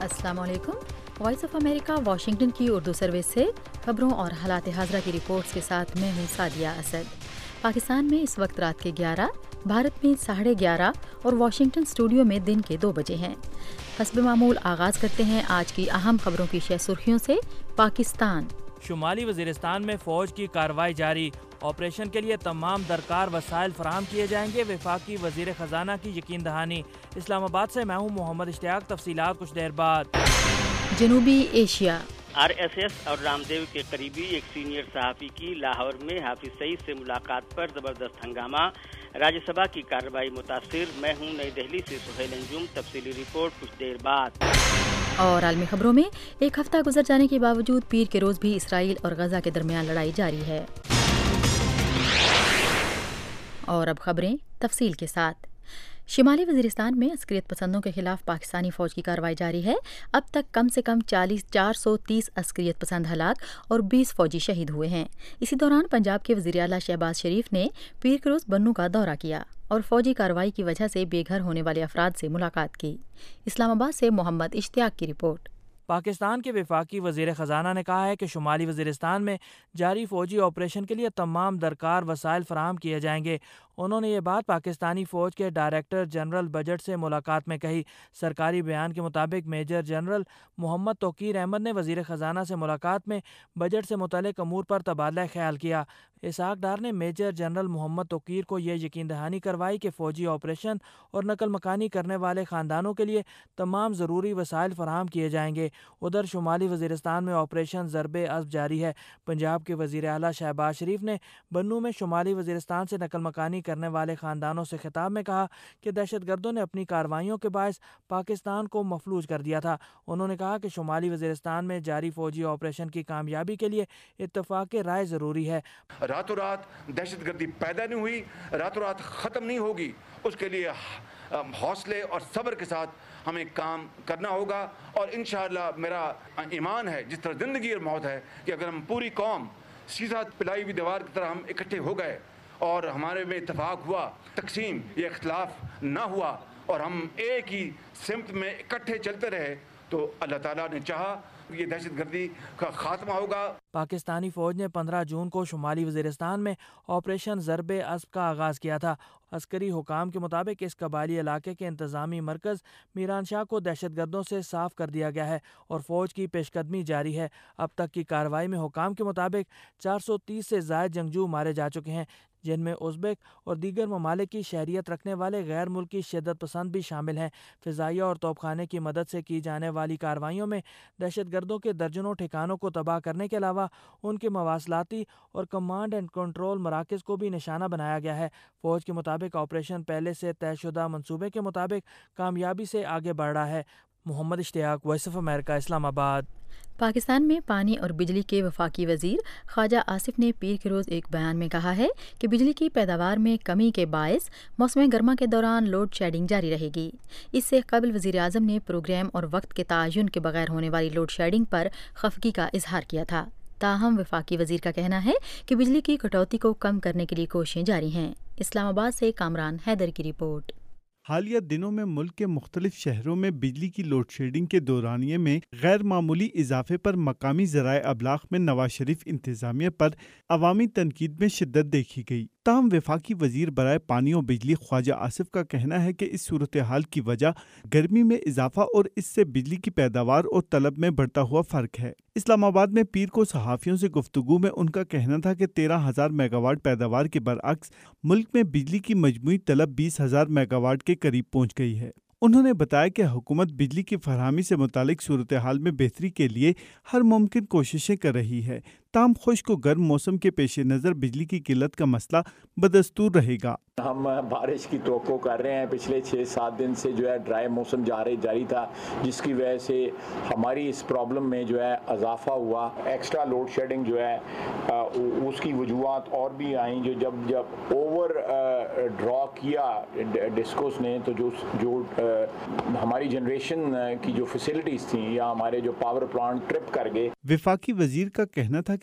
अस्सलाम वालेकुम। Voice of America Washington की उर्दू सर्विस से खबरों और हालात हाज़रा की रिपोर्ट्स के साथ मैं हूँ सादिया असद। पाकिस्तान में इस वक्त रात के 11, भारत में 11:30 और वाशिंगटन स्टूडियो में दिन के 2 बजे हैं। हस्ब मामूल आगाज़ करते हैं आज की अहम खबरों की शह सुर्खियों से। पाकिस्तान शुमाली वज़ीरिस्तान में फ़ौज की कार्रवाई जारी, ऑपरेशन के लिए तमाम दरकार वसाइल फराहम किए जाएंगे। वफाकी वज़ीर ख़जाना की यकीन दहानी। इस्लामाबाद से मैं हूँ मोहम्मद इश्तियाक। तफसीलात कुछ देर बाद। जनूबी एशिया RSS और रामदेव के करीबी एक सीनियर सहाफ़ी की लाहौर में हाफिज सईद से मुलाकात पर ज़बरदस्त हंगामा, राज्यसभा की कार्रवाई मुतासिर। मैं हूँ नई दिल्ली से सुहेल अंजुम। तफसीली रिपोर्ट कुछ देर बाद। और आलमी खबरों में एक हफ्ता गुजर जाने के बावजूद पीर के रोज़ भी इसराइल और गजा के दरमियान लड़ाई जारी है। और अब खबरें तफसील के साथ। शिमाली वज़ीरिस्तान में अस्करियत पसंदों के खिलाफ पाकिस्तानी फ़ौज की कार्रवाई जारी है। अब तक कम से कम 430 अस्करियत पसंद हलाक और 20 फ़ौजी शहीद हुए हैं। इसी दौरान पंजाब के वज़ीर आला शहबाज शरीफ ने पीर के रोज़ बन्नू का दौरा किया और फ़ौजी कार्रवाई की वजह से बेघर होने वाले अफराद से मुलाकात की। इस्लामाबाद से मोहम्मद इश्तियाक की रिपोर्ट। पाकिस्तान के वफाकी वज़ीर ख़जाना ने कहा है कि शुमाली वज़ीरिस्तान में जारी फ़ौजी ऑपरेशन के लिए तमाम दरकार वसाइल फराहम किए जाएंगे। उन्होंने ये बात पाकिस्तानी फ़ौज के डायरेक्टर जनरल बजट से मुलाकात में कही। सरकारी बयान के मुताबिक मेजर जनरल मोहम्मद तौकीर अहमद ने वज़ीर ख़जाना से मुलाकात में बजट से मुतल्लिक़ अमूर पर तबादला ख्याल किया। इसहाक डार ने मेजर जनरल मोहम्मद तौकीर को यह यकीन दहानी करवाई कि फ़ौजी ऑपरेशन और नकल मकानी करने वाले ख़ानदानों के लिए तमाम ज़रूरी वसाइल फराहम किए जाएंगे। उधर शुमाली वज़ीरिस्तान में ऑपरेशन ज़रबे अज़्ब जारी है। पंजाब के वज़ीर आला शहबाज शरीफ ने बन्नू में शुमाली वज़ीरिस्तान से नकल मकानी करने वाले ख़ानदानों से खिताब में कहा कि दहशतगर्दों ने अपनी कार्रवाइयों के बायस पाकिस्तान को मफलूज कर दिया था। उन्होंने कहा कि शुमाली वज़ीरिस्तान में जारी फ़ौजी ऑपरेशन की कामयाबी के लिए इत्तफ़ाक़ राय ज़रूरी है। रातों रात दहशतगर्दी पैदा नहीं हुई, रातों रात ख़त्म नहीं होगी। उसके लिए हौसले और सब्र के साथ हमें काम करना होगा और इंशाअल्लाह मेरा ईमान है, जिस तरह ज़िंदगी और मौत है, कि अगर हम पूरी कौम सीधा पिलाई हुई दीवार की तरह हम इकट्ठे हो गए और हमारे में इत्तेफाक हुआ, तकसीम या इख्तलाफ ना हुआ और हम एक ही सिमत में इकट्ठे चलते रहे, तो अल्लाह ताला ने चाहा ये दहशतगर्दी का खात्मा होगा। पाकिस्तानी फ़ौज ने 15 जून को शुमाली वज़ीरिस्तान में ऑपरेशन ज़रबे अज़्ब का आगाज़ किया था। अस्करी हुकाम के मुताबिक इस कबायली इलाके के इंतज़ामी मरकज़ मीरान शाह को दहशतगर्दों से साफ़ कर दिया गया है और फ़ौज की पेशकदमी जारी है। अब तक की कार्रवाई में हुकाम के मुताबिक 430 से ज़ायद जंगजू मारे जा चुके हैं, जिनमें उज़्बेक और दीगर ममालिक की शहरियत रखने वाले गैर मुल्की शिद्दत पसंद भी शामिल हैं। फ़िज़ाइया और तोपखाने की मदद से की जाने वाली कार्रवाइयों में दहशतगर्दों के दर्जनों ठिकानों को तबाह करने के अलावा उनके मवासलाती और कमांड एंड कंट्रोल मराकज़ को भी निशाना बनाया गया है। फ़ौज के मुताबिक ऑपरेशन पहले से तयशुदा मंसूबे के मुताबिक कामयाबी से आगे बढ़ रहा है। Mohammad Ishtiaq, Voice of America, Islamabad. Pakistan में पानी और बिजली के वफाकी वज़ीर ख्वाजा आसिफ ने पीर के रोज़ एक बयान में कहा है कि बिजली की पैदावार में कमी के बायस मौसम गर्मा के दौरान लोड शेडिंग जारी रहेगी। इससे कबल वज़ीर आज़म ने प्रोग्राम और वक्त के तयन के बगैर होने वाली लोड शेडिंग पर खफगी का इजहार किया था। ताहम वफाकी वज़ीर का कहना है कि बिजली की कटौती को कम करने के लिए कोशिशें जारी हैं। इस्लामाबाद से कामरान हैदर की रिपोर्ट। हालिया दिनों में मुल्क के मुख्तलिफ शहरों में बिजली की लोड शेडिंग के दौरानिये में गैर मामूली इजाफे पर मकामी ज़राए अबलाग में नवाज शरीफ इंतज़ामिया पर अवामी तनकीद में शिद्दत देखी गई। ताहम वफाकी वज़ीर बराए पानी और बिजली ख्वाजा आसिफ का कहना है कि इस सूरत हाल की वजह गर्मी में इजाफा और इससे बिजली की पैदावार और तलब में बढ़ता हुआ फ़र्क है। इस्लामाबाद में पीर को सहाफ़ियों से गुफ्तगू में उनका कहना था कि 13,000 मेगावाट पैदावार के बरअक्स मुल्क में बिजली की मजमूई तलब 20,000 मेगावाट के करीब पहुँच गई है। उन्होंने बताया कि हुकूमत बिजली की फरहमी से मुतालिक सूरत हाल में बेहतरी के लिए हर मुमकिन कोशिशें कर रही है। ताम खुश्क और गर्म मौसम के पेश नज़र बिजली की किल्लत का मसला बदस्तूर रहेगा। हम बारिश की तवक्को कर रहे हैं। पिछले 6-7 दिन से जो है ड्राई मौसम जारी था, जिसकी वजह से हमारी इस प्रॉब्लम में जो है इजाफा हुआ। एक्स्ट्रा लोड शेडिंग जो है उसकी वजूहात और भी आई, जो जब ओवर ड्रॉ किया डिस्कोस ने, तो जो हमारी जनरेशन की जो फैसिलिटीज़ थी या हमारे जो पावर प्लांट ट्रिप कर गए। वफाकी वजीर का कहना था कि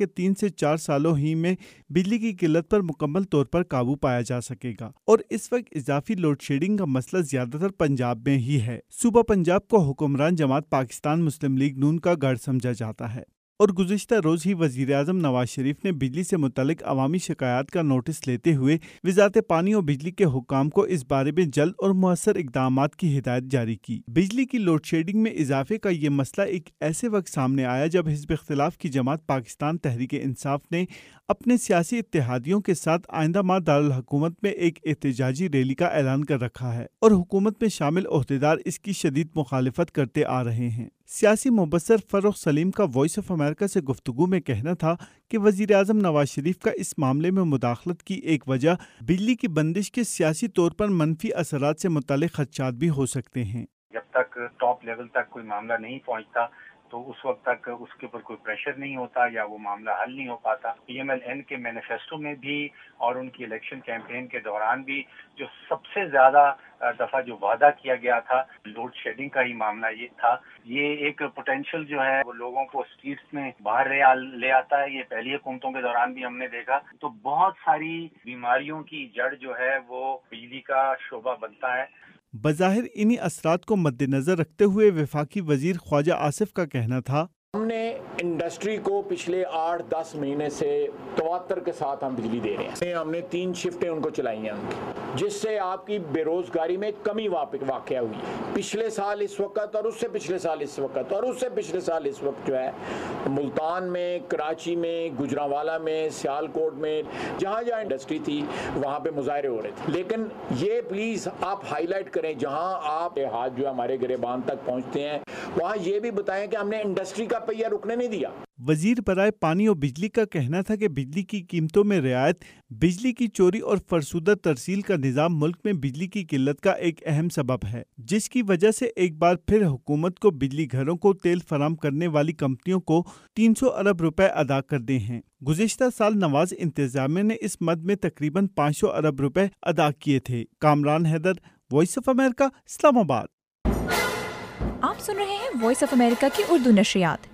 कि 3 से 4 सालों ही में बिजली की किल्लत पर मुकम्मल तौर पर काबू पाया जा सकेगा। और इस वक्त इजाफी लोड शेडिंग का मसला ज्यादातर पंजाब में ही है। सूबा पंजाब को हुक्मरान जमात पाकिस्तान मुस्लिम लीग नून का गढ़ समझा जाता है और गुज़िश्ता रोज ही वज़ीर आज़म नवाज शरीफ ने बिजली से मुतल्लिक अवामी शिकायत का नोटिस लेते हुए वज़ारत पानी और बिजली के हुक्काम को इस बारे में जल्द और मुअस्सर इक़दामात की हिदायत जारी की। बिजली की लोड शेडिंग में इजाफे का ये मसला एक ऐसे वक्त सामने आया जब हिज़्ब इख्तिलाफ की जमात पाकिस्तान तहरीक इंसाफ ने अपने सियासी इत्तेहादियों के साथ आइंदा माह दारुल हुकूमत में एक एहतजाजी रैली का ऐलान कर रखा है और हुकूमत में शामिल ओहदेदार इसकी शदीद मुखालिफत करते आ रहे हैं। सियासी मुबस्सर फर्रुख सलीम का वॉइस ऑफ अमेरिका से गुफ्तगू में कहना था कि वज़ीर आज़म नवाज शरीफ का इस मामले में मुदाखलत की एक वजह बिजली की बंदिश के सियासी तौर पर मनफी असरात से मुतालिक खदशात भी हो सकते हैं। जब तक टॉप लेवल तक कोई मामला नहीं पहुंचता तो उस वक्त तक उसके ऊपर कोई प्रेशर नहीं होता या वो मामला हल नहीं हो पाता। PMLN के मैनिफेस्टो में भी और उनकी इलेक्शन कैंपेन के दौरान भी जो सबसे ज्यादा दफा जो वादा किया गया था लोड शेडिंग का ही मामला ये था। ये एक पोटेंशियल जो है वो लोगों को स्ट्रीट्स में बाहर ले आता है। ये पहली हुकूमतों के दौरान भी हमने देखा। तो बहुत सारी बीमारियों की जड़ जो है वो बिजली का शोबा बनता है। बज़ाहिर इन्हीं असरात को मद्देनजर रखते हुए वफाकी वजीर ख्वाजा आसिफ का कहना था, हमने इंडस्ट्री को पिछले 8-10 महीने से तवातर के साथ हम बिजली दे रहे हैं। हमने 3 शिफ्टें उनको चलाई हैं उनकी, जिससे आपकी बेरोजगारी में कमी वाक़या हुई है। पिछले साल इस वक्त और उससे पिछले साल इस वक्त और उससे पिछले साल इस वक्त जो है मुल्तान में, कराची में, गुजरांवाला में, सियालकोट में, जहाँ जहाँ इंडस्ट्री थी वहाँ पे मुजाहरे हो रहे थे। लेकिन ये प्लीज़ आप हाईलाइट करें, जहाँ आप हाथ जो हमारे गिरेबान तक पहुँचते हैं वहाँ ये भी बताएं कि हमने इंडस्ट्री का पहिया रुकने नहीं दिया। वजीर बराए पानी और बिजली का कहना था कि बिजली की कीमतों में रियायत, बिजली की चोरी और फरसूदा तरसील का निज़ाम मुल्क में बिजली की किल्लत का एक अहम सबब है, जिसकी वजह से एक बार फिर हुकूमत को बिजली घरों को तेल फराम करने वाली कंपनियों को 300 अरब रुपए अदा करने हैं। गुज़िश्ता साल नवाज इंतजामिया ने इस मद में तकरीबन 500 अरब रुपए अदा किए थे। Kamran Haider, Voice of America, Islamabad. आप सुन रहे हैं वॉइस ऑफ अमेरिका की उर्दू नशरियात।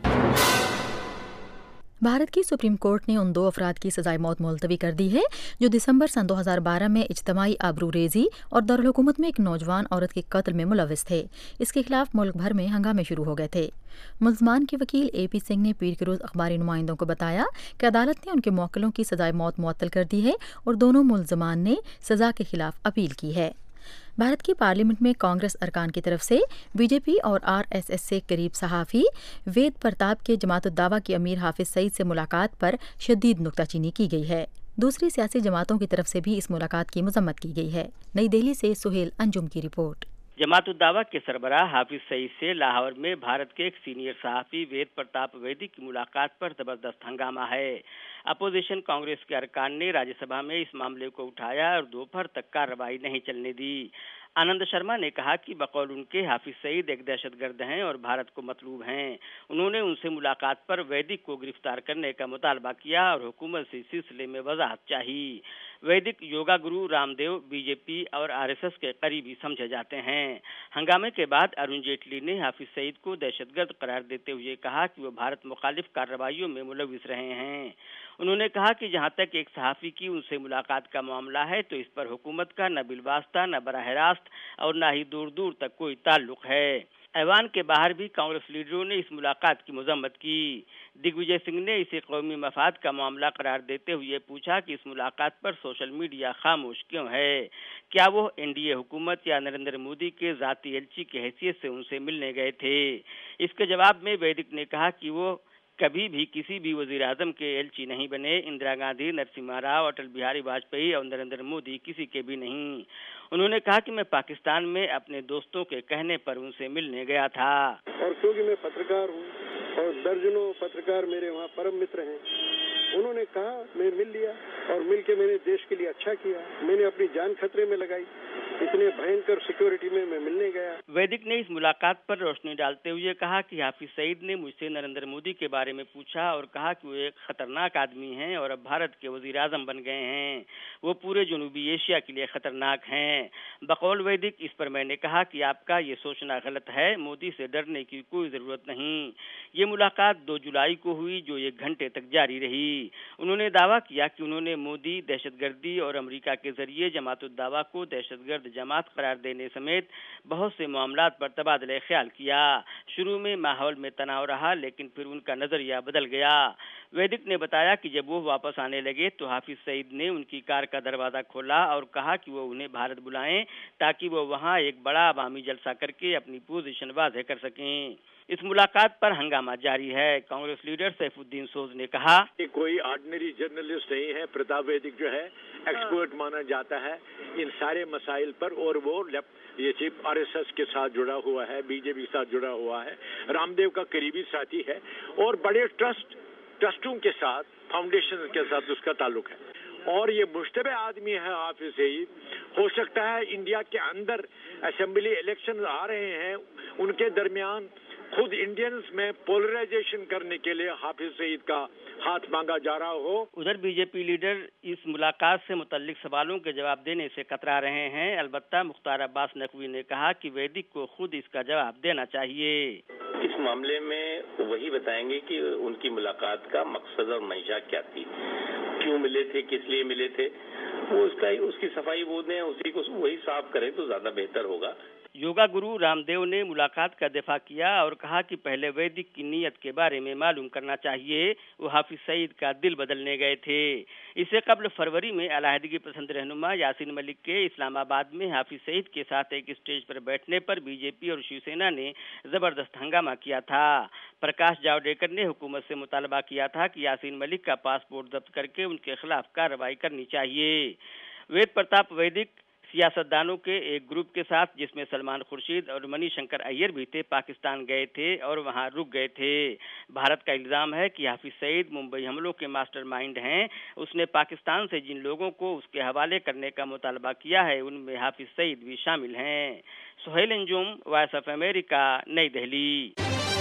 भारत की सुप्रीम कोर्ट ने उन 2 अफराद की सजाए मौत मुलतवी कर दी है जो दिसंबर सन 2012 में इज्तमाई आबरूरेज़ी और दारुल हुकूमत में एक नौजवान औरत के कत्ल में मुलविस थे। इसके खिलाफ मुल्क भर में हंगामे शुरू हो गए थे। मुल्ज़मान के वकील AP सिंह ने पीर के रोज़ अखबारी नुमाइंदों को बताया कि अदालत ने उनके मौक्किलों की सजाए मौत मुअत्तल कर दी है और दोनों मुल्ज़मान ने सज़ा के खिलाफ अपील की है। भारत की पार्लियामेंट में कांग्रेस अरकान की तरफ से BJP और RSS से करीब सहाफ़ी वेद प्रताप के जमात-उद-दावा के अमीर हाफिज सईद से मुलाकात पर शदीद नुक्ताचीनी की गई है। दूसरी सियासी जमातों की तरफ से भी इस मुलाकात की मजम्मत की गई है। नई दिल्ली से सुहेल अंजुम की रिपोर्ट। जमात-उद-दावा के सरबराह हाफिज सईद से लाहौर में भारत के एक सीनियर सहाफ़ी वेद प्रताप वैदी की मुलाकात पर जबरदस्त हंगामा है। अपोजिशन कांग्रेस के अरकान ने राज्यसभा में इस मामले को उठाया और दोपहर तक कार्रवाई नहीं चलने दी। आनंद शर्मा ने कहा कि बकौल उनके हाफिज सईद एक दहशतगर्द हैं और भारत को मतलूब हैं। उन्होंने उनसे मुलाकात पर वैदिक को गिरफ्तार करने का मुतालबा किया और हुकूमत से इस सिलसिले में वजाहत चाहिए। वैदिक योगा गुरु रामदेव BJP और RSS के करीबी समझे जाते हैं। हंगामे के बाद अरुण जेटली ने हाफिज सईद को दहशतगर्द करार देते हुए कहा कि वो भारत मुखालिफ कार्रवाइयों में मुलविस रहे हैं। उन्होंने कहा कि जहां तक एक सहाफ़ी की उनसे मुलाकात का मामला है तो इस पर हुकूमत का न बिलवास्ता, न बराह रास्त और न ही दूर दूर तक कोई ताल्लुक है। ऐवान के बाहर भी कांग्रेस लीडरों ने इस मुलाकात की मजम्मत की। दिग्विजय सिंह ने इसे कौमी मफाद का मामला करार देते हुए पूछा कि इस मुलाकात पर सोशल मीडिया खामोश क्यों है। क्या वो NDA हुकूमत या नरेंद्र मोदी के ज़ाती एलची की हैसियत से उनसे मिलने गए थे। इसके जवाब में वैदिक ने कहा कि वो कभी भी किसी भी वजीर आजम के एलची नहीं बने। इंदिरा गांधी, नरसिम्हा राव, अटल बिहारी वाजपेयी और नरेंद्र मोदी किसी के भी नहीं। उन्होंने कहा कि मैं पाकिस्तान में अपने दोस्तों के कहने पर उनसे मिलने गया था। और क्योंकि मैं पत्रकार हूँ और दर्जनों पत्रकार मेरे वहाँ परम मित्र हैं, उन्होंने कहा, मैं मिल लिया और मिल के मैंने देश के लिए अच्छा किया। मैंने अपनी जान खतरे में लगाई। इतने भयंकर सिक्योरिटी में मैं मिलने गया। वैदिक ने इस मुलाकात पर रोशनी डालते हुए कहा कि हाफिज सईद ने मुझसे नरेंद्र मोदी के बारे में पूछा और कहा कि वो एक खतरनाक आदमी हैं और अब भारत के वजीर आजम बन गए हैं। वो पूरे जनूबी एशिया के लिए खतरनाक हैं। बकौल वैदिक, इस पर मैंने कहा कि आपका ये सोचना गलत है, मोदी से डरने की कोई ज़रूरत नहीं। ये मुलाकात 2 जुलाई को हुई जो 1 घंटे तक जारी रही। उन्होंने दावा किया कि उन्होंने मोदी दहशतगर्दी और अमेरिका के जरिए जमात-उद-दावा को दहशतगर्द जमात करार देने समेत बहुत से मामलात पर तबादले ख्याल किया। शुरू में माहौल में तनाव रहा, लेकिन फिर उनका नजरिया बदल गया। वैदिक ने बताया कि जब वो वापस आने लगे तो हाफिज सईद ने उनकी कार का दरवाजा खोला और कहा कि वो उन्हें भारत बुलाएं ताकि वो वहां एक बड़ा अवामी जलसा करके अपनी पोजीशन वाज़ेह कर सकें। इस मुलाकात पर हंगामा जारी है। कांग्रेस लीडर सैफुद्दीन सोज ने कहा कि कोई ऑर्डिनरी जर्नलिस्ट नहीं है। प्रताप वैदिक जो है एक्सपर्ट माना जाता है इन सारे मसाइल पर, और वो ये चीफ आरएसएस के साथ जुड़ा हुआ है, बीजेपी के साथ जुड़ा हुआ है, रामदेव का करीबी साथी है और बड़े ट्रस्टों के साथ, फाउंडेशन के साथ उसका ताल्लुक है और ये मुश्तबे आदमी है हाफिज सईद। हो सकता है इंडिया के अंदर असेंबली इलेक्शन आ रहे हैं, उनके दरमियान खुद इंडियंस में पोलराइजेशन करने के लिए हाफिज सईद का हाथ मांगा जा रहा हो। उधर बीजेपी लीडर इस मुलाकात से मुतल्लिक सवालों के जवाब देने से कतरा रहे हैं। अलबत्ता मुख्तार अब्बास नकवी ने कहा कि वैदिक को खुद इसका जवाब देना चाहिए। इस मामले में वही बताएंगे कि उनकी मुलाकात का मकसद और मंशा क्या थी, क्यों मिले थे, किस लिए मिले थे, वो उसकी सफाई वो दें, उसी को वही साफ करें तो ज्यादा बेहतर होगा। योगा गुरु रामदेव ने मुलाकात का दिफा किया और कहा कि पहले वैदिक की नीयत के बारे में मालूम करना चाहिए। वो हाफिज सईद का दिल बदलने गए थे। इससे कबल फरवरी में अलहदगी पसंद रहनुमा यासीन मलिक के इस्लामाबाद में हाफिज सईद के साथ एक स्टेज पर बैठने पर बीजेपी और शिवसेना ने जबरदस्त हंगामा किया था। प्रकाश जावड़ेकर ने हुकूमत से मुतालबा किया था कि यासीन मलिक का पासपोर्ट जब्त करके उनके खिलाफ कार्रवाई करनी चाहिए। वेद प्रताप वैदिक सियासतदानों के एक ग्रुप के साथ, जिसमें सलमान खुर्शीद और मणिशंकर अय्यर भी थे, पाकिस्तान गए थे और वहां रुक गए थे। भारत का इल्जाम है कि हाफिज सईद मुंबई हमलों के मास्टरमाइंड हैं। उसने पाकिस्तान से जिन लोगों को उसके हवाले करने का मुतालबा किया है उनमें हाफिज सईद भी शामिल हैं। Suhail Anjum, Voice of America, New Delhi.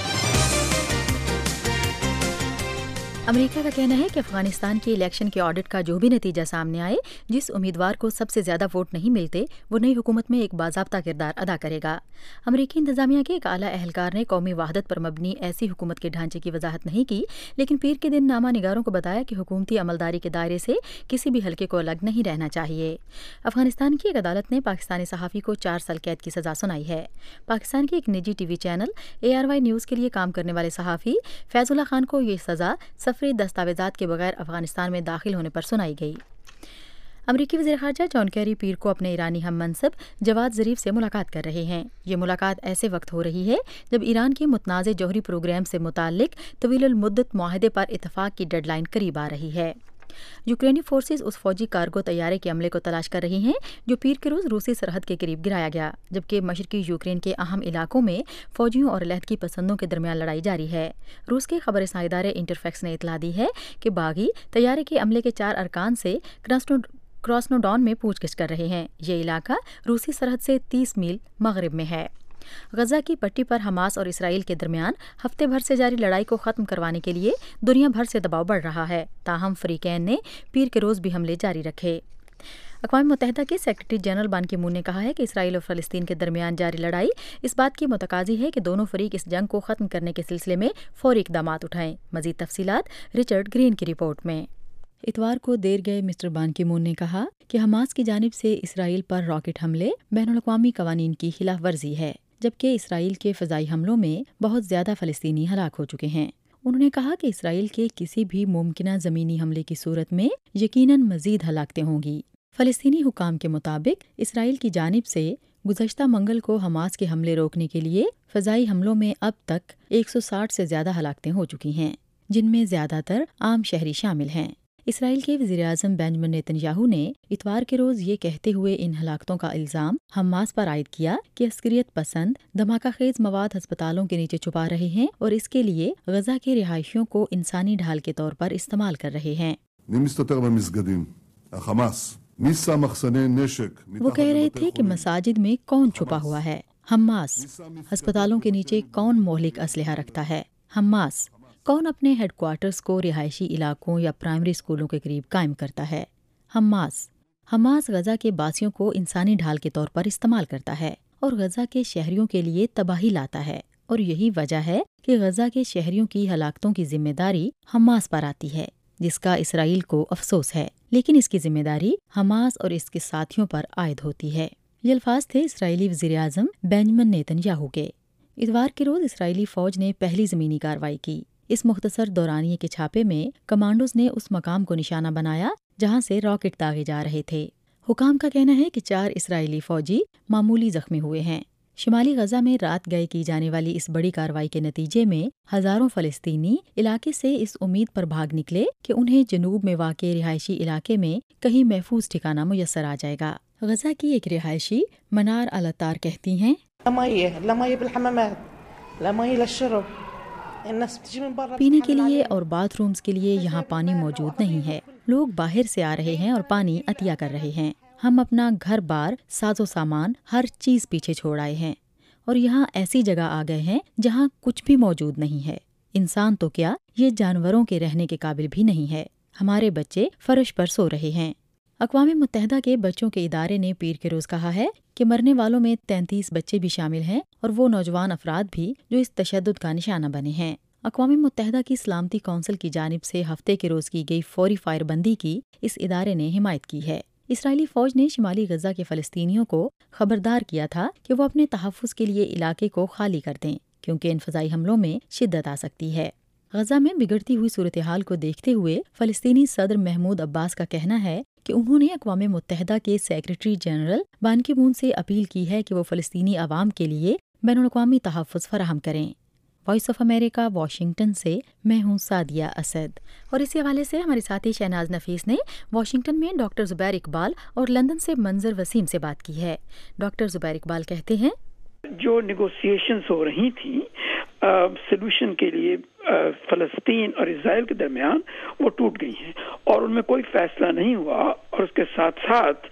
America का कहना है कि अफगानिस्तान के इलेक्शन के ऑडिट का जो भी नतीजा सामने आए, जिस उम्मीदवार को सबसे ज्यादा वोट नहीं मिलते वो नई हुकूमत में एक बाज़ाब्ता किरदार अदा करेगा। अमेरिकी इंतजामिया के एक आला अहलकार ने कौमी वहादत पर मबनी ऐसी हुकूमत के ढांचे की वजाहत नहीं की, लेकिन पीर के दिन नामा निगारों को बताया कि हुकूमती अमलदारी के दायरे से किसी भी हल्के को अलग नहीं रहना चाहिए। अफगानिस्तान की एक अदालत ने पाकिस्तानी सहाफ़ी को 4 साल कैद की सजा सुनाई है। पाकिस्तान के एक निजी टीवी चैनल ARY न्यूज़ के लिए काम करने वाले सहाफ़ी फैजुल्ला खान को ये सजा सफरी दस्तावेजात के बगैर अफगानिस्तान में दाखिल होने पर सुनाई गई। अमरीकी वज़ीर ख़ारजा जॉन कैरी पीर को अपने ईरानी हम मनसब जवाद ज़रीफ से मुलाकात कर रहे हैं। ये मुलाकात ऐसे वक्त हो रही है जब ईरान के मुतनाज़े जौहरी प्रोग्राम से मुताल्लिक तवील मुद्दत मुआहदे पर इत्तफ़ाक़ की डेडलाइन करीब आ रही है। यूक्रेनी फोर्सेस उस फौजी कार्गो तैयारे के अमले को तलाश कर रही हैं जो पीर के रोज़ रूसी सरहद के करीब गिराया गया, जबकि मशरकी यूक्रेन के अहम इलाकों में फौजियों और लहदकी पसंदों के दरमियान लड़ाई जारी है। रूस के खबर इदारे इंटरफैक्स ने इतला दी है कि बागी तैयारे के अमले के 4 अरकान से क्रॉसनोडॉन में पूछगिछ कर रहे हैं। ये इलाका रूसी सरहद से 30 मील मगरिब में है। गजा की पट्टी पर हमास और इसराइल के दरमियान हफ्ते भर से जारी लड़ाई को ख़त्म करवाने के लिए दुनिया भर से दबाव बढ़ रहा है। ताहम फरीकैन ने पीर के रोज़ भी हमले जारी रखे। अक़वाम मुत्तहिदा के सेक्रेटरी जनरल बान की मून ने कहा है कि इसराइल और फ़लस्तीन के दरमियान जारी लड़ाई इस बात की मुतकाज़ी है कि दोनों फरीक इस जंग को ख़त्म करने के सिलसिले में फ़ौरी इक़दामात उठाएं। मज़ीद तफ़सीलात रिचर्ड ग्रीन की रिपोर्ट में। इतवार को देर गए मिस्टर बान की मून ने कहा कि हमास की जानिब से इसराइल पर रॉकेट हमले बैनुल-अक़वामी क़वानीन की खिलाफ वर्जी है, जबकि इसराइल के फ़ज़ाई हमलों में बहुत ज़्यादा फ़लस्तीनी हलाक हो चुके हैं। उन्होंने कहा कि इसराइल के किसी भी मुमकिना ज़मीनी हमले की सूरत में यकीनन मज़ीद हलाकतें होंगी। फ़लस्तीनी हुकाम के मुताबिक इसराइल की जानिब से गुज़श्ता मंगल को हमास के हमले रोकने के लिए फ़ज़ाई हमलों में अब तक 160 से ज़्यादा हलाकतें हो चुकी हैं, जिनमें ज़्यादातर आम शहरी शामिल हैं। इसराइल के वज़ीर-ए-आज़म बेंजामिन नेतन्याहू ने इतवार के रोज़ ये कहते हुए इन हलाकतों का इल्ज़ाम हमास पर आयद किया कि अस्करियत पसंद धमाकाखेज़ मवाद अस्पतालों के नीचे छुपा रहे हैं और इसके लिए गजा के रिहायशियों को इंसानी ढाल के तौर पर इस्तेमाल कर रहे हैं। वो कह रहे थे कि मसाजिद में कौन छुपा हुआ है। حماس ہسپتالوں کے نیچے کون مہلک اسلحہ رکھتا ہے؟ حماس کون اپنے ہیڈ کوارٹرز کو رہائشی علاقوں یا پرائمری اسکولوں کے قریب قائم کرتا ہے؟ حماس غزہ کے باسیوں کو انسانی ڈھال کے طور پر استعمال کرتا ہے اور غزہ کے شہریوں کے لیے تباہی لاتا ہے، اور یہی وجہ ہے کہ غزہ کے شہریوں کی ہلاکتوں کی ذمہ داری حماس پر آتی ہے، جس کا اسرائیل کو افسوس ہے، لیکن اس کی ذمہ داری حماس اور اس کے ساتھیوں پر عائد ہوتی ہے۔ یہ الفاظ تھے اسرائیلی وزیراعظم بنجمن نیتن یاہو کے۔ اتوار کے روز اسرائیلی فوج نے پہلی زمینی کارروائی کی۔ اس مختصر دورانیے کے چھاپے میں کمانڈوز نے اس مقام کو نشانہ بنایا جہاں سے راکٹ داغے جا رہے تھے۔ حکام کا کہنا ہے کہ 4 اسرائیلی فوجی معمولی زخمی ہوئے ہیں۔ شمالی غزہ میں رات گئے کی جانے والی اس بڑی کارروائی کے نتیجے میں ہزاروں فلسطینی علاقے سے اس امید پر بھاگ نکلے کہ انہیں جنوب میں واقع رہائشی علاقے میں کہیں محفوظ ٹھکانہ میسر آ جائے گا۔ غزہ کی ایک رہائشی منار الاتار کہتی ہیں، پینے کے لیے اور باتھ رومز کے لیے یہاں پانی موجود نہیں ہے۔ لوگ باہر سے آ رہے ہیں اور پانی عطیہ کر رہے ہیں۔ ہم اپنا گھر بار، ساز و سامان، ہر چیز پیچھے چھوڑ آئے ہیں اور یہاں ایسی جگہ آ گئے ہیں جہاں کچھ بھی موجود نہیں ہے۔ انسان تو کیا، یہ جانوروں کے رہنے کے قابل بھی نہیں ہے۔ ہمارے بچے فرش پر سو رہے ہیں۔ اقوام متحدہ کے بچوں کے ادارے نے پیر کے روز کہا ہے کہ مرنے والوں میں 33 بچے بھی شامل ہیں اور وہ نوجوان افراد بھی جو اس تشدد کا نشانہ بنے ہیں۔ اقوام متحدہ کی سلامتی کونسل کی جانب سے ہفتے کے روز کی گئی فوری فائر بندی کی اس ادارے نے حمایت کی ہے۔ اسرائیلی فوج نے شمالی غزہ کے فلسطینیوں کو خبردار کیا تھا کہ وہ اپنے تحفظ کے لیے علاقے کو خالی کر دیں کیونکہ انفضائی حملوں میں شدت آ سکتی ہے۔ غزہ میں بگڑتی ہوئی صورتحال کو دیکھتے ہوئے فلسطینی صدر محمود عباس کا کہنا ہے کہ انہوں نے اقوام متحدہ کے سیکریٹری جنرل بان کی مون سے اپیل کی ہے کہ وہ فلسطینی عوام کے لیے بین الاقوامی تحفظ فراہم کریں۔ وائس آف امریکہ، واشنگٹن سے میں ہوں سعدیہ اسد، اور اسی حوالے سے ہمارے ساتھی شہناز نفیس نے واشنگٹن میں ڈاکٹر زبیر اقبال اور لندن سے منظر وسیم سے بات کی ہے۔ ڈاکٹر زبیر اقبال کہتے ہیں، جو نیگوسیشنز ہو رہی تھیں سلوشن کے لیے فلسطین اور اسرائیل کے درمیان، وہ ٹوٹ گئی ہیں اور ان میں کوئی فیصلہ نہیں ہوا، اور اس کے ساتھ ساتھ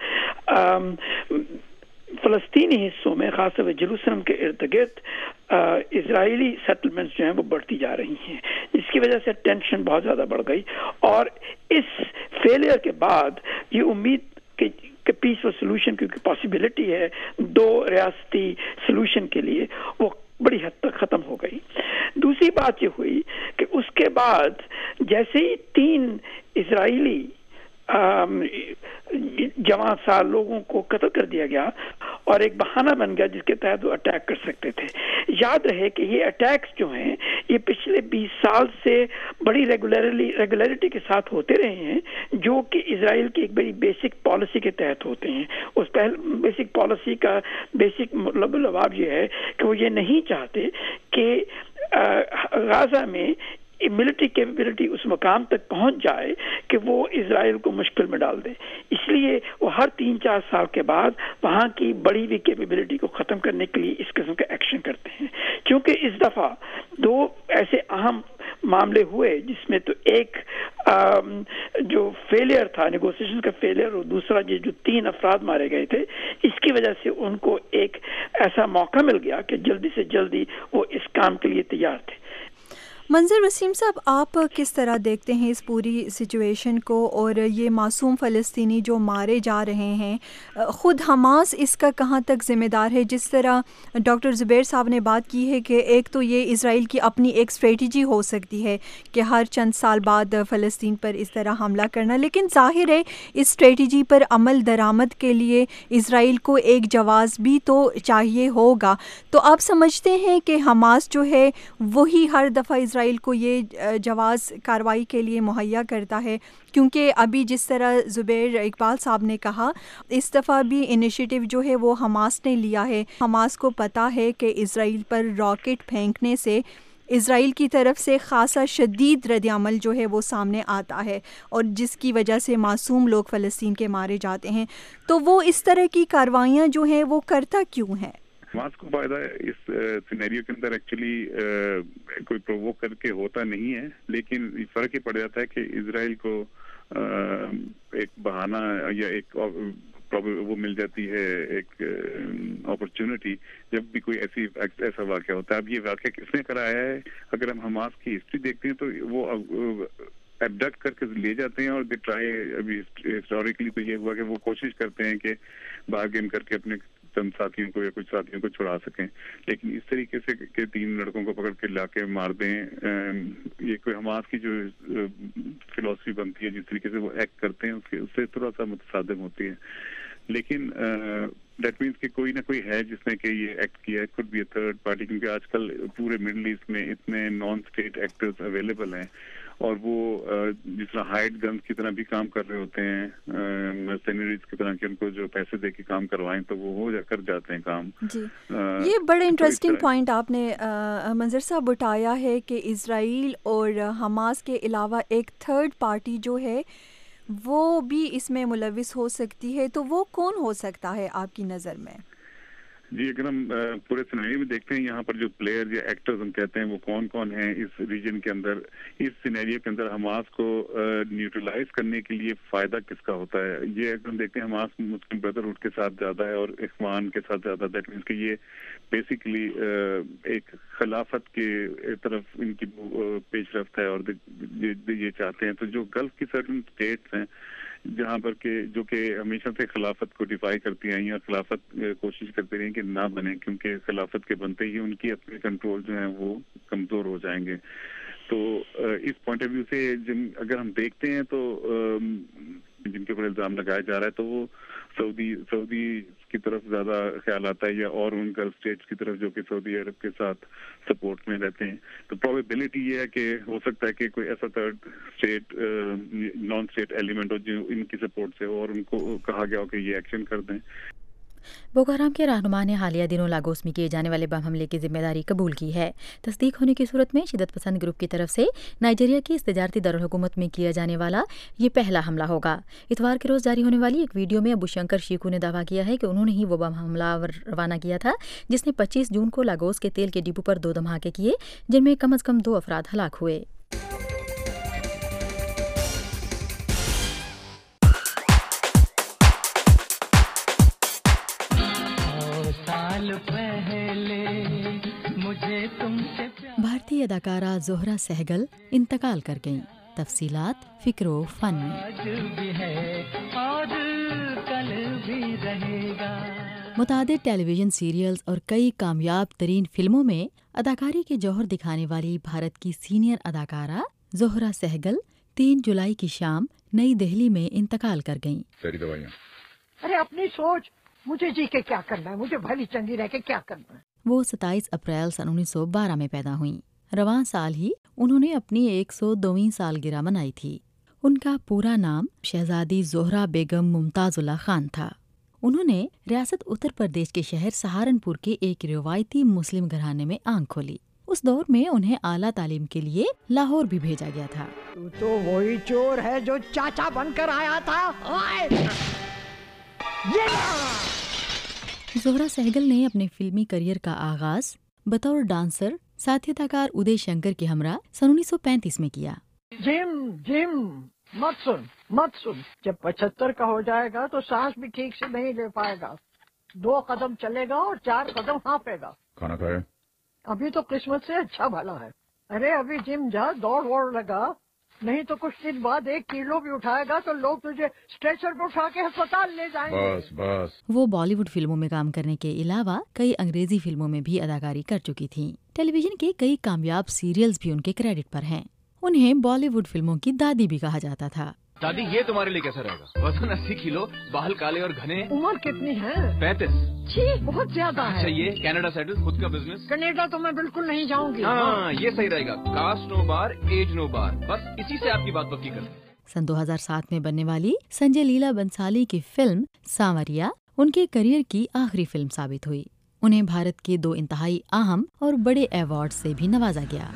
فلسطینی حصوں میں خاص طور پہ جیروسلم کے ارد گرد اسرائیلی سیٹلمنٹس جو ہیں وہ بڑھتی جا رہی ہیں، جس کی وجہ سے ٹینشن بہت زیادہ بڑھ گئی، اور اس فیلئر کے بعد یہ امید کہ پیسفل سلوشن کی پاسبلٹی ہے 2 ریاستی سلوشن کے لیے، وہ بڑی حد تک ختم ہو گئی۔ دوسری بات یہ ہوئی کہ اس کے بعد جیسے ہی 3 اسرائیلی جوان سال لوگوں کو قتل کر دیا گیا اور ایک بہانہ بن گیا جس کے تحت وہ اٹیک کر سکتے تھے۔ یاد رہے کہ یہ اٹیکس جو ہیں یہ پچھلے 20 سال سے بڑی ریگولیرٹی کے ساتھ ہوتے رہے ہیں، جو کہ اسرائیل کی ایک بڑی بیسک پالیسی کے تحت ہوتے ہیں۔ اس بیسک پالیسی کا بیسک لباب یہ ہے کہ وہ یہ نہیں چاہتے کہ غزہ میں ملٹری کیپیبلٹی اس مقام تک پہنچ جائے کہ وہ اسرائیل کو مشکل میں ڈال دے، اس لیے وہ ہر 3-4 سال کے بعد وہاں کی بڑی ہوئی کیپیبلٹی کو ختم کرنے کے لیے اس قسم کا ایکشن کرتے ہیں۔ کیونکہ اس دفعہ 2 ایسے اہم معاملے ہوئے جس میں تو ایک جو فیلئر تھا، نیگوسیشن کا فیلئر، اور دوسرا جو 3 افراد مارے گئے تھے، اس کی وجہ سے ان کو ایک ایسا موقع مل گیا کہ جلدی سے جلدی وہ اس کام کے لیے تیار تھے۔ منظر وسیم صاحب، آپ کس طرح دیکھتے ہیں اس پوری سچویشن کو، اور یہ معصوم فلسطینی جو مارے جا رہے ہیں، خود حماس اس کا کہاں تک ذمہ دار ہے؟ جس طرح ڈاکٹر زبیر صاحب نے بات کی ہے کہ ایک تو یہ اسرائیل کی اپنی ایک اسٹریٹجی ہو سکتی ہے کہ ہر چند سال بعد فلسطین پر اس طرح حملہ کرنا، لیکن ظاہر ہے اس اسٹریٹجی پر عمل درآمد کے لیے اسرائیل کو ایک جواز بھی تو چاہیے ہوگا۔ تو آپ سمجھتے ہیں کہ حماس جو ہے وہی ہر دفعہ اسرائیل کو یہ جواز کارروائی کے لیے مہیا کرتا ہے؟ کیونکہ ابھی جس طرح زبیر اقبال صاحب نے کہا، اس دفعہ بھی انیشیٹو جو ہے وہ حماس نے لیا ہے۔ حماس کو پتہ ہے کہ اسرائیل پر راکٹ پھینکنے سے اسرائیل کی طرف سے خاصا شدید رد عمل جو ہے وہ سامنے آتا ہے، اور جس کی وجہ سے معصوم لوگ فلسطین کے مارے جاتے ہیں، تو وہ اس طرح کی کارروائیاں جو ہیں وہ کرتا کیوں ہے؟ حماس کو فائدہ اس سینیریو کے اندر ایکچولی کوئی پرووک کر کے ہوتا نہیں ہے، لیکن فرق یہ پڑ جاتا ہے کہ اسرائیل کو ایک بہانہ یا ایک وہ مل جاتی ہے ایک اپرچونٹی جب بھی کوئی ایسا واقعہ ہوتا ہے. اب یہ واقعہ کس نے کرایا ہے؟ اگر ہم حماس کی ہسٹری دیکھتے ہیں تو وہ ایبڈکٹ کر کے لے جاتے ہیں اور دے ٹرائی. ابھی ہسٹوریکلی تو یہ ہوا کہ وہ کوشش کرتے ہیں کہ بارگین کر کے اپنے چند ساتھیوں کو یا کچھ ساتھیوں کو چھڑا سکیں, لیکن اس طریقے سے کہ 3 لڑکوں کو پکڑ کے لا کے مار دیں, یہ کوئی حماس کی جو فلسفی بنتی ہے, جس طریقے سے وہ ایکٹ کرتے ہیں اس سے تھوڑا سا متصادم ہوتی ہے. لیکن دیٹ مینس کہ کوئی نہ کوئی ہے جس نے کہ یہ ایکٹ کیا ہے. Could be a third party, کیونکہ آج کل پورے مڈل ایسٹ میں اتنے نان اسٹیٹ ایکٹرز اویلیبل ہیں اور وہ جس طرح ہائیڈ گنز کی طرح بھی کام کر رہے ہوتے ہیں, مرسنریز کی طرح کہ ان کو جو پیسے دے کے کام کروائیں تو وہ کر جاتے ہیں کام. جی, یہ بڑا انٹرسٹنگ پوائنٹ آپ نے منظر صاحب اٹھایا ہے کہ اسرائیل اور حماس کے علاوہ ایک تھرڈ پارٹی جو ہے وہ بھی اس میں ملوث ہو سکتی ہے, تو وہ کون ہو سکتا ہے آپ کی نظر میں؟ جی, اگر ہم پورے سینیریو میں دیکھتے ہیں یہاں پر جو پلیئر یا ایکٹرز ہم کہتے ہیں وہ کون کون ہیں اس ریجن کے اندر, اس سینیریو کے اندر حماس کو نیوٹرلائز کرنے کے لیے فائدہ کس کا ہوتا ہے. یہ اگر ہم دیکھتے ہیں حماس مسلم بردرہڈ کے ساتھ زیادہ ہے اور اخوان کے ساتھ زیادہ. دیٹ مینس کہ یہ بیسیکلی ایک خلافت کے طرف ان کی پیش رفت ہے اور یہ چاہتے ہیں. تو جو گلف کی سرٹن اسٹیٹس ہیں جہاں پر جو کہ ہمیشہ سے خلافت کو ڈیفائی کرتی آئی ہیں اور خلافت کوشش کرتے رہے کہ نہ بنے, کیونکہ خلافت کے بنتے ہی ان کی اپنے کنٹرول جو ہیں وہ کمزور ہو جائیں گے. تو اس پوائنٹ آف ویو سے اگر ہم دیکھتے ہیں تو جن کے اوپر الزام لگایا جا رہا ہے تو وہ سعودی کی طرف زیادہ خیال آتا ہے, یا اور ان گلف اسٹیٹس کی طرف جو کہ سعودی عرب کے ساتھ سپورٹ میں رہتے ہیں. تو پروبیبلٹی یہ ہے کہ ہو سکتا ہے کہ کوئی ایسا third state non state element ہو جو ان کی سپورٹ سے ہو اور ان کو کہا گیا ہو کہ یہ ایکشن کر دیں. بوکو حرام کے رہنما نے حالیہ دنوں لاگوس میں کیے جانے والے بم حملے کی ذمہ داری قبول کی ہے. تصدیق ہونے کی صورت میں شدت پسند گروپ کی طرف سے نائجیریا کی اس تجارتی دارالحکومت میں کیا جانے والا یہ پہلا حملہ ہوگا. اتوار کے روز جاری ہونے والی ایک ویڈیو میں ابو شنکر شیکو نے دعویٰ کیا ہے کہ انہوں نے ہی وہ بم حملہ روانہ کیا تھا جس نے 25 جون کو لاگوس کے تیل کے ڈپو پر 2 دھماکے کیے جن میں کم از کم 2 افراد ہلاک ہوئے. بھارتی اداکارہ زہرہ سہگل انتقال کر گئیں. تفصیلات فکر و فن میں. متعدد ٹیلی ویژن سیریلز اور کئی کامیاب ترین فلموں میں اداکاری کے جوہر دکھانے والی بھارت کی سینئر اداکارہ زہرہ سہگل 3 جولائی کی شام نئی دہلی میں انتقال کر گئیں. ارے اپنی سوچ, مجھے جی کے کیا کرنا ہے, مجھے بھلی چنگی رہ کے کیا کرنا ہے. وہ 27 اپریل سن 1912 میں پیدا ہوئیں. رواں سال ہی انہوں نے اپنی 102ویں سالگرہ منائی تھی. ان کا پورا نام شہزادی زہرہ بیگم ممتاز اللہ خان تھا. انہوں نے ریاست اتر پردیش کے شہر سہارنپور کے ایک روایتی مسلم گھرانے میں آنکھ کھولی. اس دور میں انہیں اعلیٰ تعلیم کے لیے لاہور بھی بھیجا گیا تھا. تو وہی چور ہے جو چاچا بن کر آیا تھا. زہرہ سہگل نے اپنے فلمی کریئر کا آغاز بطور ڈانسر ساتھی اداکار ادے شنکر کے ہمراہ سن 1935 میں کیا. جم مت سن جب 75 کا ہو جائے گا تو سانس بھی ٹھیک سے نہیں لے پائے گا. 2 قدم چلے گا اور 4 قدم ہانپے گا. کھانا کھائے؟ ابھی تو قسمت سے اچھا بھلا ہے. ارے ابھی جم جا, دوڑ ووڑ لگا, نہیں تو کچھ دن بعد 1 کلو بھی اٹھائے گا تو لوگ تجھے اسٹریچر پر اٹھا کے ہسپتال لے جائیں گے. بس. وہ بالی ووڈ فلموں میں کام کرنے کے علاوہ کئی انگریزی فلموں میں بھی اداکاری کر چکی تھیں. ٹیلی ویژن کے کئی کامیاب سیریلز بھی ان کے کریڈٹ پر ہیں. انہیں بالی ووڈ فلموں کی دادی بھی کہا جاتا تھا. دادی یہ تمہارے لیے کیسا رہے گا؟ وزن 80 کلو, بال کالے اور گھنے. عمر کتنی ہے؟ 35. جی بہت زیادہ ہے. اچھا یہ کینیڈا سیٹل, خود کا بزنس؟ کینیڈا تو میں بالکل نہیں جاؤں گی. ہاں یہ صحیح رہے گا. کاسٹ نو بار, ایج نو بار, بس اسی سے آپ کی بات پکی کریں. سن 2007 میں بننے والی سنجے لیلا بنسالی کی فلم سانوریا ان کے کریئر کی آخری فلم ثابت ہوئی. انہیں بھارت کے 2 انتہائی اہم اور بڑے ایوارڈ سے بھی نوازا گیا.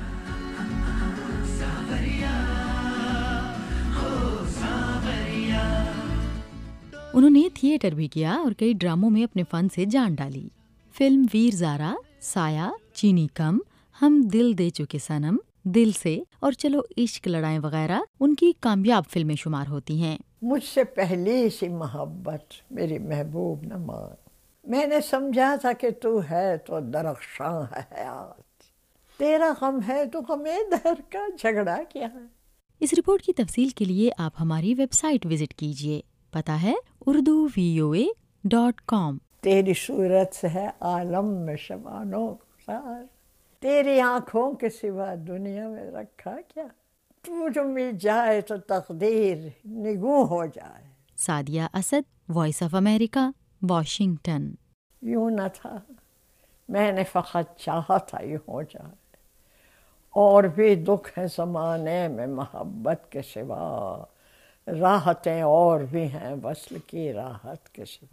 انہوں نے تھیٹر بھی کیا اور کئی ڈراموں میں اپنے فن سے جان ڈالی. فلم ویر زارا, سایہ, چینی کم, ہم دل دے چکے صنم, دل سے اور چلو عشق لڑائیں وغیرہ ان کی کامیاب فلمیں شمار ہوتی ہیں. مجھ سے پہلی سی محبت میری محبوب نہ مان، میں نے سمجھا تھا کہ تو ہے تو درخشاں ہے حیات، تیرا غم ہے تو غم دہر کا جھگڑا کیا ہے۔ اس رپورٹ کی تفصیل کے لیے آپ ہماری ویب سائٹ وزٹ کیجیے، پتہ ہے urduvoa.com۔ تیری صورت سے ہے عالم میں شبانو گزار، تیری آنکھوں کے سوا دنیا میں رکھا کیا، تو جو مل جائے تو تقدیر نگوں ہو جائے۔ Sadia Asad, Voice of America, Washington. یوں نہ تھا، میں نے فقط چاہا تھا یوں ہو جائے، اور بھی دکھ ہے زمانے میں محبت کے سوا، راحتیں اور بھی ہیں وصل کی راحت کے سوا۔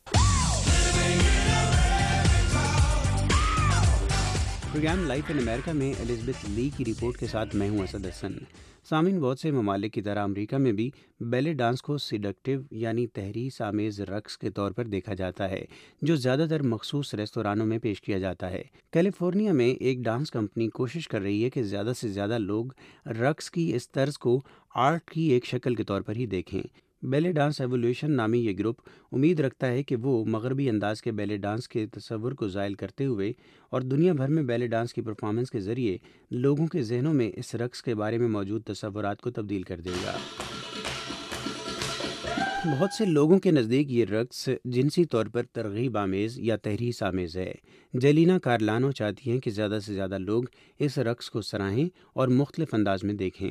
پروگرام لائف ان امریکہ میں الزبتھ لی کی رپورٹ کے ساتھ میں ہوں اسد حسن۔ سامعین، بہت سے ممالک کی طرح امریکہ میں بھی بیلے ڈانس کو سیڈکٹیو یعنی تحریض آمیز رقص کے طور پر دیکھا جاتا ہے، جو زیادہ تر مخصوص ریستورانوں میں پیش کیا جاتا ہے۔ کیلیفورنیا میں ایک ڈانس کمپنی کوشش کر رہی ہے کہ زیادہ سے زیادہ لوگ رقص کی اس طرز کو آرٹ کی ایک شکل کے طور پر ہی دیکھیں۔ بیلے ڈانس ایولیوشن نامی یہ گروپ امید رکھتا ہے کہ وہ مغربی انداز کے بیلے ڈانس کے تصور کو زائل کرتے ہوئے اور دنیا بھر میں بیلے ڈانس کی پرفارمنس کے ذریعے لوگوں کے ذہنوں میں اس رقص کے بارے میں موجود تصورات کو تبدیل کر دے گا۔ بہت سے لوگوں کے نزدیک یہ رقص جنسی طور پر ترغیب آمیز یا تحریض آمیز ہے۔ جیلینا کارلانو چاہتی ہیں کہ زیادہ سے زیادہ لوگ اس رقص کو سراہیں اور مختلف انداز میں دیکھیں۔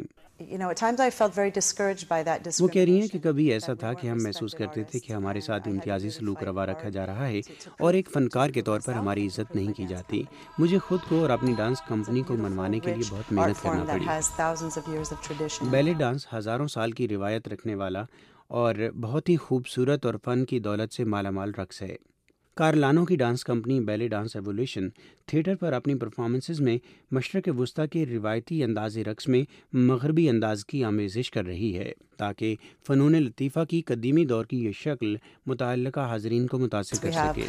وہ کہہ رہی ہیں کہ کبھی ایسا تھا کہ ہم محسوس کرتے تھے کہ ہمارے ساتھ امتیازی سلوک روا رکھا جا رہا ہے اور ایک فنکار کے طور پر ہماری عزت نہیں کی جاتی۔ مجھے خود کو اور اپنی ڈانس کمپنی کو منوانے کے لیے بہت محنت کرنا پڑی۔ بیلے ڈانس ہزاروں سال کی روایت رکھنے والا اور بہت ہی خوبصورت اور فن کی دولت سے مالا مال رقص ہے۔ کارلانو کی dance company ballet dance evolution theatre پر اپنی پرفارمنسز میں مشرق وسطیٰ کے روایتی انداز رقص میں مغربی انداز کی آمیزش کر رہی ہے تاکہ فنون لطیفہ کی قدیمی دور کی یہ شکل متعلقہ حاضرین کو متاثر کر سکے۔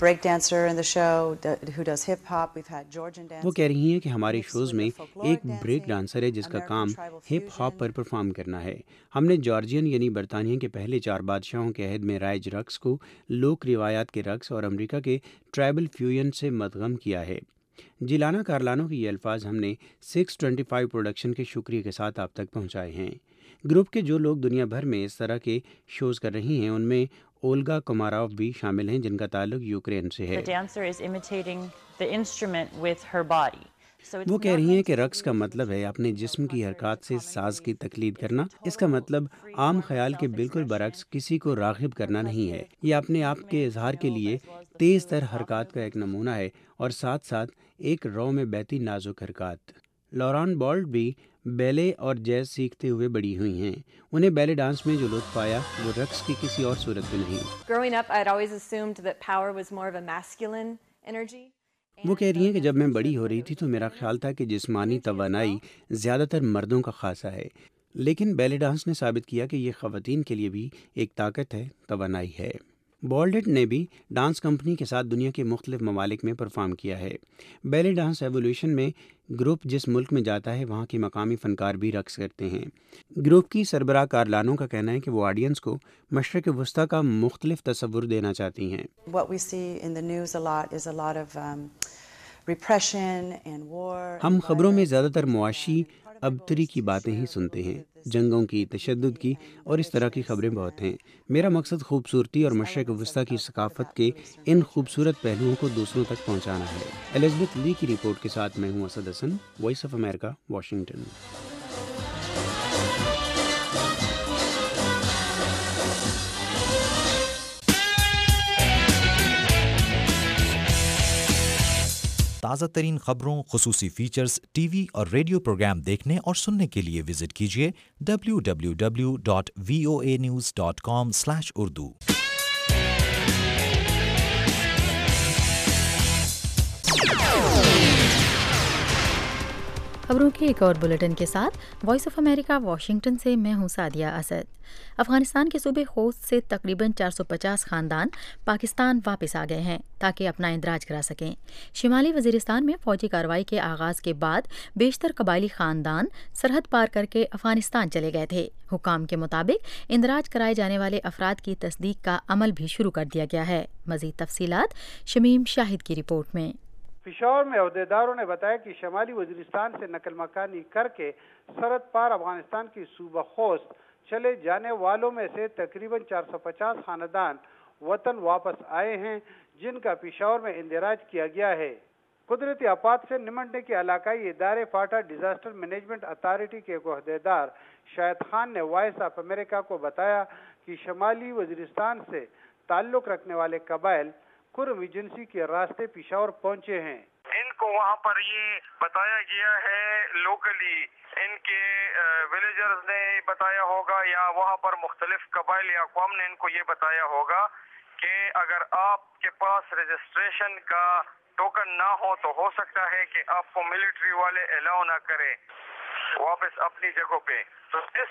وہ کہہ رہی ہیں کہ ہمارے شوز میں ایک بریک ڈانسر ہے جس کا کام ہپ ہاپ پر پرفارم کرنا ہے۔ ہم نے جارجین یعنی برطانیہ کے پہلے 4 بادشاہوں کے عہد میں رائج رقص کو لوک روایات کے رقص اور امریکہ کے ٹرائبل فیوژن سے مدغم کیا ہے۔ جیلانا کارلانو کی یہ الفاظ ہم نے 625 پروڈکشن کے شکریہ کے ساتھ آپ تک پہنچائے ہیں۔ گروپ کے جو لوگ دنیا بھر میں اس طرح کے شوز کر رہی ہیں ان میں اولگا کوماروف بھی شامل ہیں جن کا تعلق یوکرین سے ہے۔ وہ کہہ رہی ہیں کہ رقص کا مطلب ہے اپنے جسم کی حرکات سے ساز کی تقلید کرنا۔ اس کا مطلب عام خیال کے بالکل برعکس کسی کو راغب کرنا نہیں ہے۔ یہ اپنے آپ کے اظہار کے لیے تیز تر حرکات کا ایک نمونہ ہے اور ساتھ ساتھ ایک رو میں بہتی نازک حرکات۔ لوران بالٹ بھی بیلے اور جیز سیکھتے ہوئے بڑی ہوئی ہیں۔ انہیں بیلے ڈانس میں جو لطف آیا وہ رقص کی کسی اور صورت میں نہیں۔ وہ کہہ رہی ہیں کہ جب میں بڑی ہو رہی تھی تو میرا خیال تھا کہ جسمانی توانائی زیادہ تر مردوں کا خاصہ ہے، لیکن بیلے ڈانس نے ثابت کیا کہ یہ خواتین کے لیے بھی ایک طاقت ہے، توانائی ہے۔ بالڈٹ نے بھی ڈانس کمپنی کے ساتھ دنیا کے مختلف ممالک میں پرفارم کیا ہے۔ بیلے ڈانس ایولیوشن میں گروپ جس ملک میں جاتا ہے وہاں کے مقامی فنکار بھی رقص کرتے ہیں۔ گروپ کی سربراہ کارلانو کا کہنا ہے کہ وہ آڈینس کو مشرق وسطیٰ کا مختلف تصور دینا چاہتی ہیں۔ ہم خبروں میں زیادہ تر معاشی ابتری کی باتیں ہی سنتے ہیں، جنگوں کی، تشدد کی اور اس طرح کی خبریں بہت ہیں۔ میرا مقصد خوبصورتی اور مشرق وسطیٰ کی ثقافت کے ان خوبصورت پہلوؤں کو دوسروں تک پہنچانا ہے۔ الزبتھ لی کی رپورٹ کے ساتھ میں ہوں Asad Hasan, Voice of America, Washington. تازہ ترین خبروں، خصوصی فیچرز، ٹی وی اور ریڈیو پروگرام دیکھنے اور سننے کے لیے وزٹ کیجیے www.voanews.com/urdu۔ खबरों के एक और बुलेटिन के साथ वॉइस ऑफ अमेरिका वाशिंगटन से मैं हूं सादिया असद। अफगानिस्तान के सूबे खोस्त से तकरीबन 450 खानदान पाकिस्तान वापस आ गए हैं ताकि अपना इंदराज करा सकें। शिमाली वजीरिस्तान में फौजी कार्रवाई के आगाज के बाद बेशतर कबायली खानदान सरहद पार करके अफगानिस्तान चले गए थे। हुकाम के मुताबिक इंदराज कराए जाने वाले अफराद की तस्दीक का अमल भी शुरू कर दिया गया है। मजीद तफसीलात शमीम शाहिद की रिपोर्ट में। पिशावर में अहदेदारों ने बताया कि शमाली वजीरिस्तान से नकल मकानी करके सरहद पार अफगानिस्तान की सूबा खोस्त चले जाने वालों में से तकरीबन 450 खानदान वतन वापस आए हैं, जिनका पिशावर में इंदराज किया गया है। कुदरती आफात से निमटने के इलाकाई इदारे फाटा डिजास्टर मैनेजमेंट अथॉरिटी के अहदेदार शाहिद खान ने वॉइस ऑफ अमेरिका को बताया कि शमाली वजीरिस्तान से ताल्लुक रखने वाले कबाइल कुर्म एजेंसी के रास्ते पिशावर पहुंचे हैं। इनको वहाँ पर ये बताया गया है, लोकली इनके विलेजर्स ने बताया होगा या वहाँ पर मुख्तलिफ कबाइल या अक़वाम ने इनको ये बताया होगा कि अगर आपके पास रजिस्ट्रेशन का टोकन ना हो तो हो सकता है कि आपको मिलिट्री वाले अलाउ ना करें वापस अपनी जगहों पे। तो इस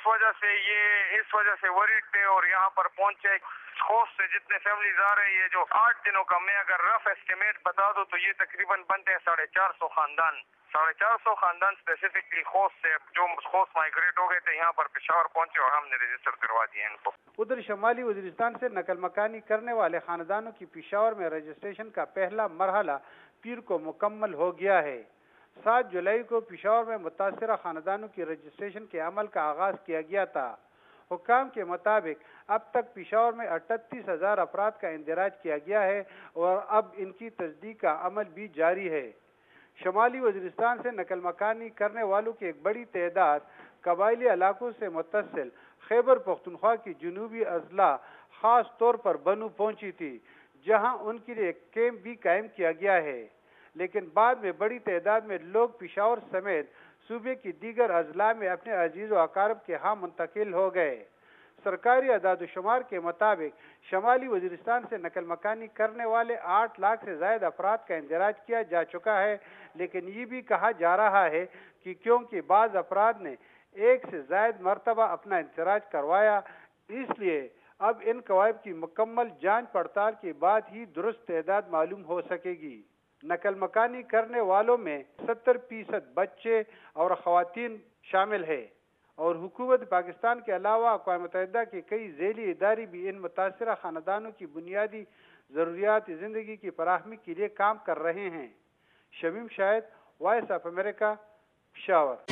वजह से वरीड थे और यहाँ पर पहुंचे। खोस्त से जितने फैमिलीज आ रहे हैं, ये जो 8 दिनों का मैं अगर रफ एस्टिमेट बता दूं तो ये तकरीबन बनते हैं 450 खानदान। 450 खानदान स्पेसिफिकली खोस्त से जो खोस्त माइग्रेट हो गए थे यहाँ पर पिशावर पहुंचे और हमने रजिस्टर करवा दिए इनको। उधर शमाली वजीरिस्तान से नकल मकानी करने वाले खानदानों की पिशावर में रजिस्ट्रेशन का पहला मरहला पीर को मुकम्मल हो गया है। 7 जुलाई को पिशावर में मुतासिरा खानदानों की रजिस्ट्रेशन के अमल का आगाज किया गया था। हुक्काम के मुताबिक अब तक पिशावर में 38,000 अफराद का इंदराज किया गया है और अब इनकी तस्दीक का अमल भी जारी है। शमाली वजीरिस्तान से नकल मकानी करने वालों की एक बड़ी तादाद कबायली इलाकों से मुत्तसिल खैबर पख्तूनख्वा की जनूबी अजला खास तौर पर बनू पहुंची थी, जहां उनके लिए एक कैंप भी कायम किया गया है। लेकिन बाद में बड़ी तादाद में लोग पिशावर समेत सूबे की दीगर अजला में अपने अजीज व अकारब के यहाँ मुंतकिल हो गए। सरकारी अदाद-ओ-शुमार के मुताबिक शमाली वजीरिस्तान से नकल मकानी करने वाले 8 लाख से ज्यादा अफराद का इंदराज किया जा चुका है, लेकिन ये भी कहा जा रहा है कि क्योंकि बाज़ अफराद ने एक से ज्यादा मरतबा अपना इंदराज करवाया, इसलिए अब इन कवायद की मुकम्मल जांच पड़ताल के बाद ही दुरुस्त तादाद मालूम हो सकेगी। नकल मकानी करने वालों में 70% बच्चे और ख़वातीन शामिल है और हुकूमत पाकिस्तान के अलावा अक़वाम मुत्तहिदा के कई ज़ैली इदारे भी इन मुतासिरा ख़ानदानों की बुनियादी ज़रूरियात ज़िंदगी की फराहमी के लिए काम कर रहे हैं। Shamim Shahid, Voice of America, Peshawar.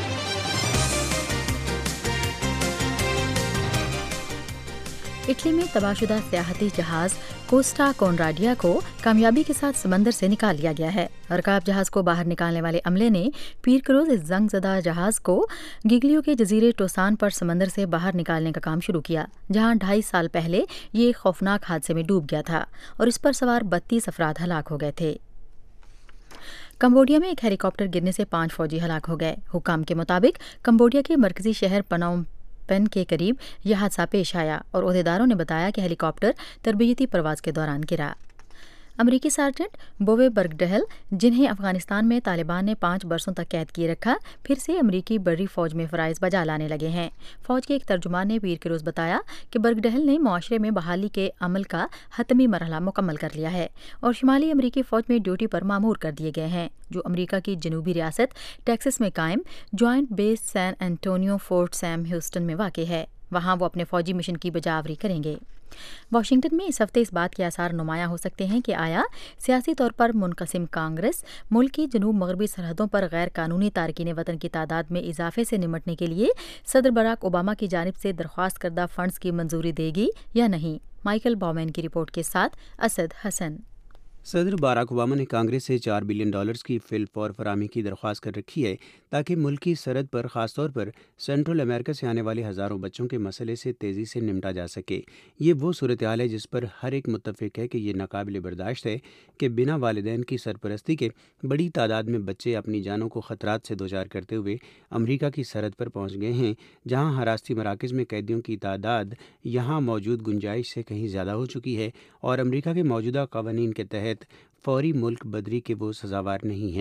Italy में तबाहशुदा सियाहती जहाज कोस्टा कॉनराडिया को कामयाबी के साथ समंदर से निकाल लिया गया है। रकाब जहाज को बाहर निकालने वाले अमले ने पीर के रोज इस जंगज़दा जहाज को गिगलियो के जजीरे टोसान पर समंदर से बाहर निकालने का काम शुरू किया, जहां 2.5 साल पहले ये एक खौफनाक हादसे में डूब गया था और इस पर सवार 32 अफराद हलाक हो गए थे। कंबोडिया में एक हेलीकॉप्टर गिरने से 5 फौजी हलाक हो गए। हुकाम के मुताबिक कंबोडिया के मरकजी शहर पनोम पेन के करीब यह हादसा पेश आया और ओहदेदारों ने बताया कि हेलीकॉप्टर तरबियती परवाज के दौरान गिरा। अमरीकी सार्जेंट बोवे बर्गडहल, जिन्हें अफगानिस्तान में तालिबान ने 5 बरसों तक कैद किए रखा, फिर से अमरीकी बड़ी फौज में फ़राइज़ बजा लाने लगे हैं। फौज के एक तर्जुमान ने पीर के रोज़ बताया कि बर्गडहल ने मुआशरे में बहाली के अमल का हतमी मरहला मुकम्मल कर लिया है और शुमाली अमरीकी फ़ौज में ड्यूटी पर मामूर कर दिए गए हैं, जो अमरीका की जनूबी रियासत टेक्सास में कायम joint base San Antonio Fort Sam Houston में वाक़ है। वहाँ वो अपने फ़ौजी मिशन की बजावरी करेंगे। वाशिंगटन में इस हफ्ते इस बात के आसार नुमायां हो सकते हैं कि आया सियासी तौर पर मुनक़सिम कांग्रेस मुल्क की जनूब मगरबी सरहदों पर गैर कानूनी तारकीन वतन की तादाद में इजाफे से निमटने के लिए सदर बराक ओबामा की जानिब से दरख्वास्त करदा फंड्स की मंजूरी देगी या नहीं। माइकल बॉमैन की रिपोर्ट के साथ असद हसन। सदर बाराक ओबामा ने कांग्रेस से $4 बिलियन की फिल फॉर फराहमी की दरख्वास्त कर रखी है ताकि मुल्क की सरहद पर ख़ासतौर पर सेंट्रल अमेरिका से आने वाले हज़ारों बच्चों के मसले से तेज़ी से निपटा जा सके। ये वो सूरत हाल है जिस पर हर एक मुत्तफ़िक है कि ये नाकाबिल बर्दाश्त है कि बिना वालिदैन की सरपरस्ती के बड़ी तादाद में बच्चे अपनी जानों को ख़तरात से दोचार करते हुए अमरीका की सरहद पर पहुँच गए हैं, जहाँ हरासती मराकज़ में कैदियों की तादाद यहाँ मौजूद गुंजाइश से कहीं ज़्यादा हो चुकी है और अमरीका के मौजूदा क़वानीन के तहत फौरी मुल्क बदरी के वो सज़ावार नहीं हैं।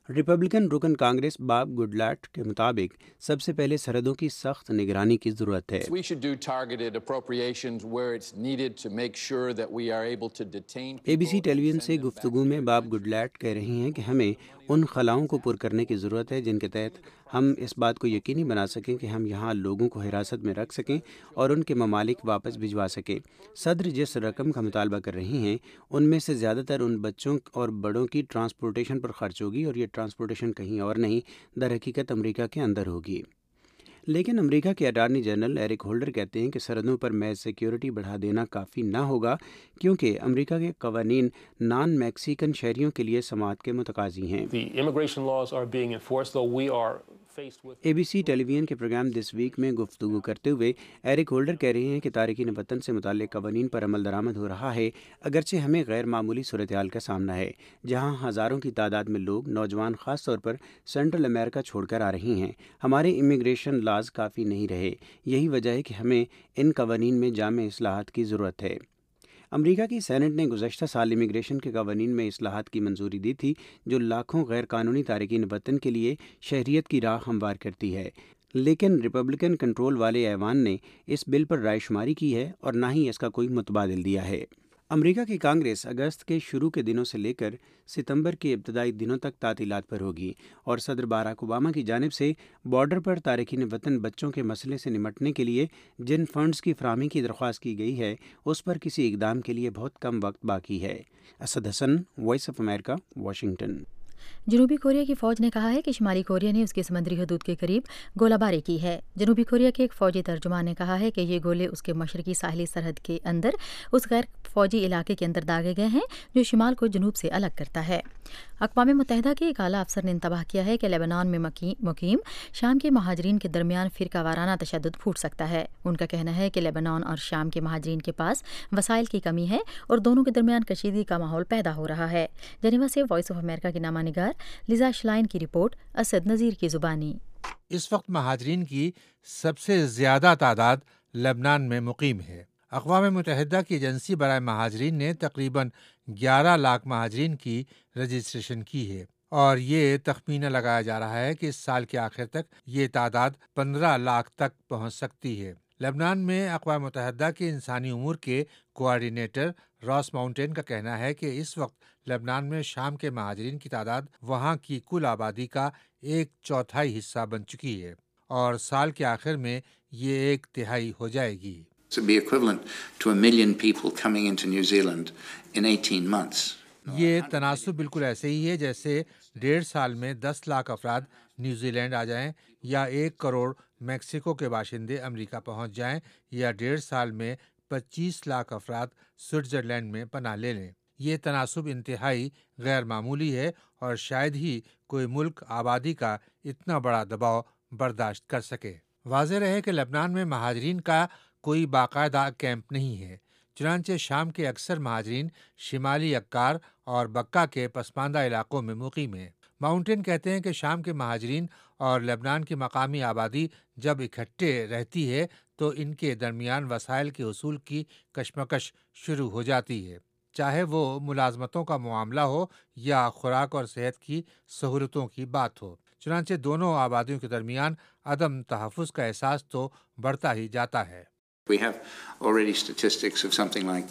ریپبلکن رکن کانگریس باب گڈلاٹ کے مطابق سب سے پہلے سرحدوں کی سخت نگرانی کی ضرورت ہے۔ اے بی سی ٹیلی ویژن سے گفتگو میں باب گڈلاٹ کہہ رہی ہیں کہ ہمیں ان خلاؤں کو پر کرنے کی ضرورت ہے جن کے تحت ہم اس بات کو یقینی بنا سکیں کہ ہم یہاں لوگوں کو حراست میں رکھ سکیں اور ان کے ممالک واپس بھجوا سکیں۔ صدر جس رقم کا مطالبہ کر رہی ہیں ان میں سے زیادہ تر ان بچوں اور بڑوں کی ٹرانسپورٹیشن پر خرچ ہوگی، اور یہ ٹرانسپورٹیشن کہیں اور نہیں، در حقیقت امریکہ کے اندر ہوگی۔ لیکن امریکہ کے اٹارنی جنرل ایرک ہولڈر کہتے ہیں کہ سرحدوں پر محض سیکیورٹی بڑھا دینا کافی نہ ہوگا، کیونکہ امریکہ کے قوانین نان میکسیکن شہریوں کے لیے سماعت کے متقاضی ہیں۔ اے بی سی ٹیلی ویژن کے پروگرام دس ویک میں گفتگو کرتے ہوئے ایرک ہولڈر کہہ رہے ہیں کہ تارکین وطن سے متعلق قوانین پر عمل درآمد ہو رہا ہے، اگرچہ ہمیں غیر معمولی صورتحال کا سامنا ہے جہاں ہزاروں کی تعداد میں لوگ، نوجوان خاص طور پر سینٹرل امریکہ چھوڑ کر آ رہی ہیں۔ ہمارے امیگریشن لاز کافی نہیں رہے، یہی وجہ ہے کہ ہمیں ان قوانین میں جامع اصلاحات کی ضرورت ہے۔ امریکہ کی سینٹ نے گزشتہ سال امیگریشن کے قوانین میں اصلاحات کی منظوری دی تھی جو لاکھوں غیر قانونی تارکین وطن کے لیے شہریت کی راہ ہموار کرتی ہے، لیکن ریپبلکن کنٹرول والے ایوان نے اس بل پر رائے شماری کی ہے اور نہ ہی اس کا کوئی متبادل دیا ہے۔ امریکہ کی کانگریس اگست کے شروع کے دنوں سے لے کر ستمبر کے ابتدائی دنوں تک تعطیلات پر ہوگی، اور صدر باراک اوباما کی جانب سے بارڈر پر تارکین وطن بچوں کے مسئلے سے نمٹنے کے لیے جن فنڈز کی فراہمی کی درخواست کی گئی ہے اس پر کسی اقدام کے لیے بہت کم وقت باقی ہے۔ Asad Hasan, Voice of America, Washington. جنوبی کوریا کی فوج نے کہا ہے کہ شمالی کوریا نے اس کی سمندری حدود کے قریب گولہ باری کی ہے۔ جنوبی کوریا کے ایک فوجی ترجمان نے کہا ہے کہ یہ گولے اس کے مشرقی ساحلی سرحد کے اندر اس غیر فوجی علاقے کے اندر داغے گئے ہیں جو شمال کو جنوب سے الگ کرتا ہے۔ اقوام متحدہ کے ایک اعلیٰ افسر نے انتباہ کیا ہے کہ لیبنان میں مقیم شام کے مہاجرین کے درمیان فرقہ وارانہ تشدد پھوٹ سکتا ہے۔ ان کا کہنا ہے کہ لیبنان اور شام کے مہاجرین کے پاس وسائل کی کمی ہے اور دونوں کے درمیان کشیدگی کا ماحول پیدا ہو رہا ہے۔ جنیوا سے وائس آف امریکہ کی نامہ نگار لیزا شلائن کی رپورٹ، اسد نذیر کی زبانی۔ اس وقت مہاجرین کی سب سے زیادہ تعداد لبنان میں مقیم ہے۔ اقوام متحدہ کی ایجنسی برائے مہاجرین نے تقریباً 11 لاکھ مہاجرین کی رجسٹریشن کی ہے، اور یہ تخمینہ لگایا جا رہا ہے کہ اس سال کے آخر تک یہ تعداد 15 لاکھ تک پہنچ سکتی ہے۔ لبنان میں اقوام متحدہ کے انسانی امور کے کوآرڈینیٹر راس ماؤنٹین کا کہنا ہے کہ اس وقت لبنان میں شام کے مہاجرین کی تعداد وہاں کی کل آبادی کا 1/4 حصہ بن چکی ہے، اور سال کے آخر میں یہ 1/3 ہو جائے گی۔ یہ تناسب بالکل ایسے ہی ہے جیسے 1.5 سال میں 10 لاکھ افراد نیوزی لینڈ آ جائیں، یا 1 کروڑ میکسیکو کے باشندے امریکہ پہنچ جائیں، یا 1.5 سال میں 25 لاکھ افراد سوئٹزرلینڈ میں پناہ لے لیں۔ یہ تناسب انتہائی غیر معمولی ہے، اور شاید ہی کوئی ملک آبادی کا اتنا بڑا دباؤ برداشت کر سکے۔ واضح رہے کہ لبنان میں مہاجرین کا کوئی باقاعدہ کیمپ نہیں ہے، چنانچہ شام کے اکثر مہاجرین شمالی عکار اور بکہ کے پسماندہ علاقوں میں مقیم ہیں۔ ماؤنٹین کہتے ہیں کہ شام کے مہاجرین اور لبنان کی مقامی آبادی جب اکٹھے رہتی ہے تو ان کے درمیان وسائل کے حصول کی کشمکش شروع ہو جاتی ہے، چاہے وہ ملازمتوں کا معاملہ ہو یا خوراک اور صحت کی سہولتوں کی بات ہو۔ چنانچہ دونوں آبادیوں کے درمیان عدم تحفظ کا احساس تو بڑھتا ہی جاتا ہے۔ We have already statistics of something like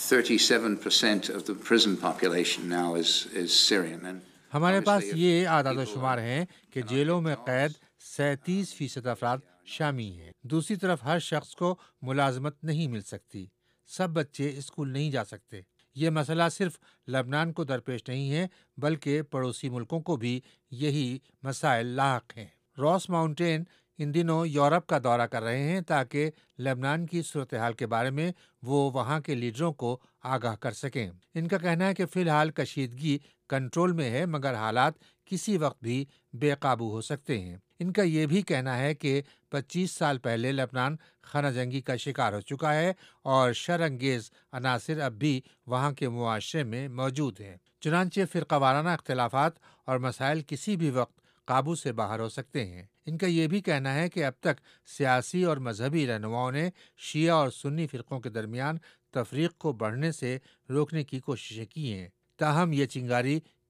37% of the prison population now is Syrian. ہمارے پاس یہ اعداد و شمار ہیں کہ جیلوں میں قید 37% افراد شامی ہیں۔ دوسری طرف ہر شخص کو ملازمت نہیں مل سکتی، سب بچے اسکول نہیں جا سکتے۔ یہ مسئلہ صرف لبنان کو درپیش نہیں ہے بلکہ پڑوسی ملکوں کو بھی یہی مسائل لاحق ہیں۔ راس ماؤنٹین ان دنوں یورپ کا دورہ کر رہے ہیں تاکہ لبنان کی صورتحال کے بارے میں وہ وہاں کے لیڈروں کو آگاہ کر سکیں۔ ان کا کہنا ہے کہ فی الحال کشیدگی کنٹرول میں ہے، مگر حالات کسی وقت بھی بے قابو ہو سکتے ہیں۔ ان کا یہ بھی کہنا ہے کہ 25 سال پہلے لبنان خانہ جنگی کا شکار ہو چکا ہے، اور شر انگیز عناصر اب بھی وہاں کے معاشرے میں موجود ہیں۔ چنانچہ فرقہ وارانہ اختلافات اور مسائل کسی بھی وقت قابو سے باہر ہو سکتے ہیں۔ ان کا یہ بھی کہنا ہے کہ اب تک سیاسی اور مذہبی رہنماؤں نے شیعہ اور سنی فرقوں کے درمیان تفریق کو بڑھنے سے روکنے کی کوششیں کی ہیں، تاہم یہ چنگاری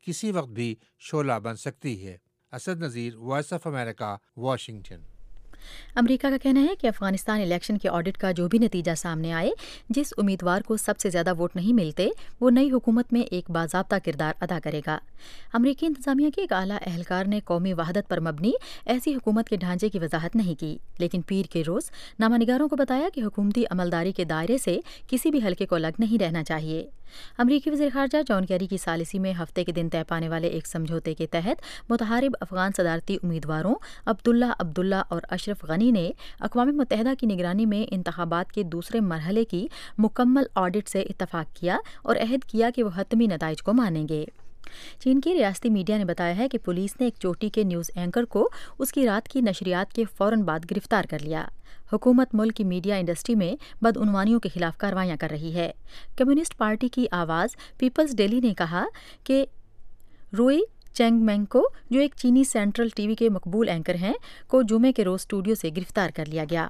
کسی وقت بھی شعلہ بن سکتی ہے۔ Asad Nazir, Voice of America, Washington. America کا کہنا ہے کہ افغانستان الیکشن کے آڈٹ کا جو بھی نتیجہ سامنے آئے، جس امیدوار کو سب سے زیادہ ووٹ نہیں ملتے، وہ نئی حکومت میں ایک باضابطہ کردار ادا کرے گا۔ امریکی انتظامیہ کے ایک اعلیٰ اہلکار نے قومی وحدت پر مبنی ایسی حکومت کے ڈھانچے کی وضاحت نہیں کی، لیکن پیر کے روز نامہ نگاروں کو بتایا کہ حکومتی عملداری کے دائرے سے کسی بھی حلقے کو الگ نہیں رہنا چاہیے۔ امریکی وزیر خارجہ جان کیری کی ثالثی میں ہفتے کے دن طے پانے والے ایک سمجھوتے کے تحت متحارب افغان صدارتی امیدواروں عبداللہ اور اشرف غنی نے اقوام متحدہ کی نگرانی میں انتخابات کے دوسرے مرحلے کی مکمل آڈٹ سے اتفاق کیا اور عہد کیا کہ وہ حتمی نتائج کو مانیں گے۔ چین کی ریاستی میڈیا نے بتایا ہے کہ پولیس نے ایک چوٹی کے نیوز اینکر کو اس کی رات کی نشریات کے فوراً بعد گرفتار کر لیا۔ حکومت ملک کی میڈیا انڈسٹری میں بدعنوانیوں کے خلاف کارروائیاں کر رہی ہے۔ کمیونسٹ پارٹی کی آواز پیپلز ڈیلی نے کہا کہ روئی چینگ مینگ کو، جو ایک چینی سینٹرل ٹی وی کے مقبول اینکر ہیں، کو جمعے کے روز اسٹوڈیو سے گرفتار کر لیا گیا۔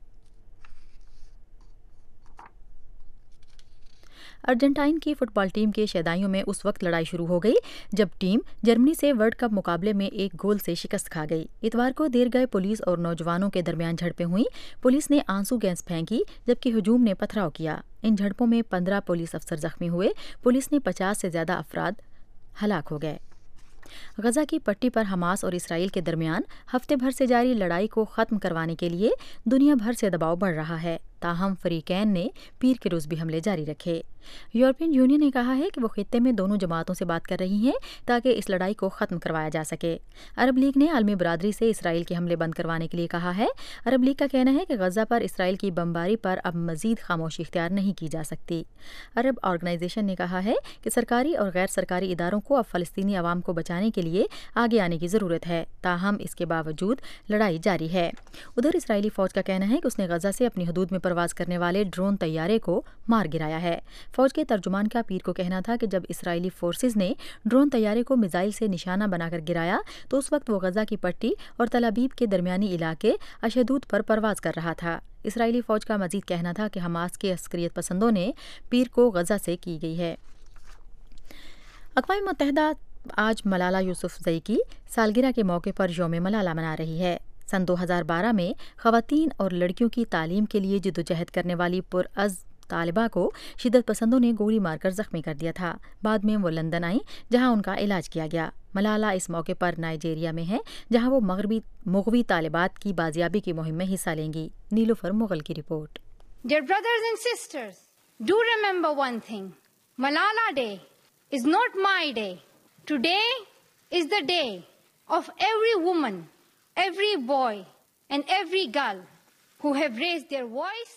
ارجنٹائن کی فٹ بال ٹیم کے شیدائیوں میں اس وقت لڑائی شروع ہو گئی جب ٹیم جرمنی سے ورلڈ کپ مقابلے میں ایک گول سے شکست کھا گئی۔ اتوار کو دیر گئے پولیس اور نوجوانوں کے درمیان جھڑپیں ہوئیں۔ پولیس نے آنسو گیس پھینکی جبکہ ہجوم نے پتھراؤ کیا۔ ان جھڑپوں میں 15 پولیس افسر زخمی ہوئے۔ پولیس نے 50 سے زیادہ افراد ہلاک ہو گئے۔ غزہ کی پٹی پر حماس اور اسرائیل کے درمیان ہفتے بھر سے جاری لڑائی کو ختم کروانے کے لیے دنیا بھر سے دباؤ بڑھ رہا ہے، تاہم فریقین نے پیر کے روز بھی حملے جاری رکھے۔ یورپین یونین نے کہا ہے کہ وہ خطے میں دونوں جماعتوں سے بات کر رہی ہیں تاکہ اس لڑائی کو ختم کروایا جا سکے۔ عرب لیگ نے عالمی برادری سے اسرائیل کے حملے بند کروانے کے لیے کہا ہے۔ عرب لیگ کا کہنا ہے کہ غزہ پر اسرائیل کی بمباری پر اب مزید خاموشی اختیار نہیں کی جا سکتی۔ عرب آرگنائزیشن نے کہا ہے کہ سرکاری اور غیر سرکاری اداروں کو اب فلسطینی عوام کو بچانے کے لیے آگے آنے کی ضرورت ہے، تاہم اس کے باوجود لڑائی جاری ہے۔ ادھر اسرائیلی فوج کا کہنا ہے کہ اس نے غزہ سے اپنی حدود میں پرواز کرنے والے ڈرون طیارے کو مار گرایا ہے۔ فوج کے ترجمان کا پیر کو کہنا تھا کہ جب اسرائیلی فورسز نے ڈرون طیارے کو میزائل سے نشانہ بنا کر گرایا تو اس وقت وہ غزہ کی پٹی اور تل ابیب کے درمیانی علاقے اشدود پر پرواز کر رہا تھا۔ اسرائیلی فوج کا مزید کہنا تھا کہ حماس کے عسکریت پسندوں نے پیر کو غزہ سے کی گئی ہے۔ اقوام متحدہ آج ملالہ یوسفزئی کی سالگرہ کے موقع پر یوم ملالہ منا رہی ہے۔ سن 2012 میں خواتین اور لڑکیوں کی تعلیم کے لیے جدوجہد کرنے والی پرعزم طالبہ کو شدت پسندوں نے گولی مار کر زخمی کر دیا تھا۔ بعد میں وہ لندن آئیں جہاں ان کا علاج کیا گیا۔ ملالہ اس موقع پر نائجیریا میں ہیں جہاں وہ مغوی طالبات کی بازیابی کی مہم میں حصہ لیں گی۔ نیلوفر مغل کی report. Dear brothers and sisters, do remember one thing. Malala Day is not my day. Today is the day of every woman, every boy and every girl who have raised their voice.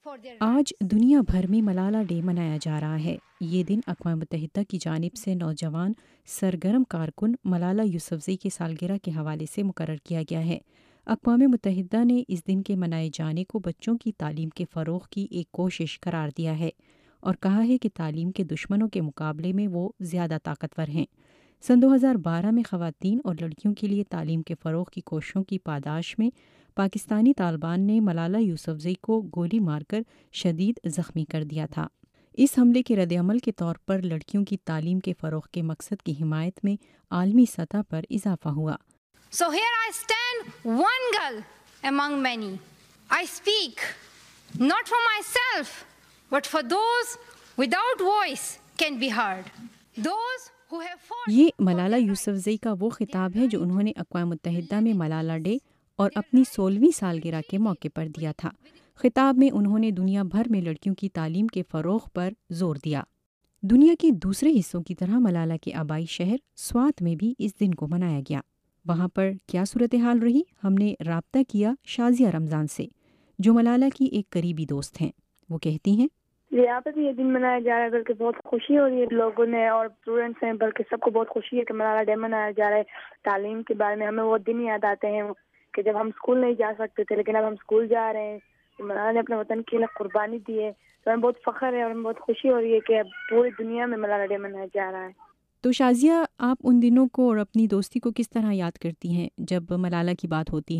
آج دنیا بھر میں Malala day منایا جا رہا ہے۔ یہ دن اقوام متحدہ کی جانب سے نوجوان سرگرم کارکن ملالہ یوسفزئی کے سالگرہ کے حوالے سے مقرر کیا گیا ہے۔ اقوام متحدہ نے اس دن کے منائے جانے کو بچوں کی تعلیم کے فروغ کی ایک کوشش قرار دیا ہے اور کہا ہے کہ تعلیم کے دشمنوں کے مقابلے میں وہ زیادہ طاقتور ہیں۔ سن 2012 میں خواتین اور لڑکیوں کے لیے تعلیم کے فروغ کی کوششوں کی پاداش میں پاکستانی طالبان نے ملالہ یوسفزئی کو گولی مار کر شدید زخمی کر دیا تھا۔ اس حملے کے رد عمل کے طور پر لڑکیوں کی تعلیم کے فروغ کے مقصد کی حمایت میں عالمی سطح پر اضافہ ہوا۔ So here I stand, one girl among many. I speak not for myself, but for those without voice can be heard. Those who have fought. یہ ملالہ یوسفزئی کا وہ خطاب ہے جو انہوں نے اقوام متحدہ میں ملالہ ڈے اور اپنی 16ویں سالگرہ کے موقع پر دیا تھا۔ خطاب میں انہوں نے دنیا بھر میں لڑکیوں کی تعلیم کے فروغ پر زور دیا۔ دنیا کے دوسرے حصوں کی طرح ملالہ کے آبائی شہر سوات میں بھی اس دن کو منایا گیا۔ وہاں پر کیا صورتحال رہی؟ ہم نے رابطہ کیا شازیہ رمضان سے، جو ملالہ کی ایک قریبی دوست ہیں۔ وہ کہتی ہیں، یہاں پہ بھی یہ دن منایا جا رہا ہے، بلکہ بہت خوشی ہو رہی ہے لوگوں نے اور اسٹوڈینٹس ہیں، بلکہ سب کو بہت خوشی ہے کہ ملالہ ڈے منایا جا رہا ہے۔ تعلیم کے بارے میں ہمیں وہ دن یاد آتے ہیں کہ جب ہم اسکول نہیں جا سکتے تھے، لیکن اب ہم اسکول جا رہے ہیں۔ ملالہ نے اپنے وطن کے لیے قربانی دی ہے، تو ہمیں بہت فخر ہے اور ہمیں بہت خوشی ہو رہی ہے کہ اب پوری دنیا میں ملالہ ڈے منایا جا رہا ہے۔ تو شازیہ، آپ ان دنوں کو اور اپنی دوستی کو کس طرح یاد کرتی ہیں جب ملالہ کی بات ہوتی ہے؟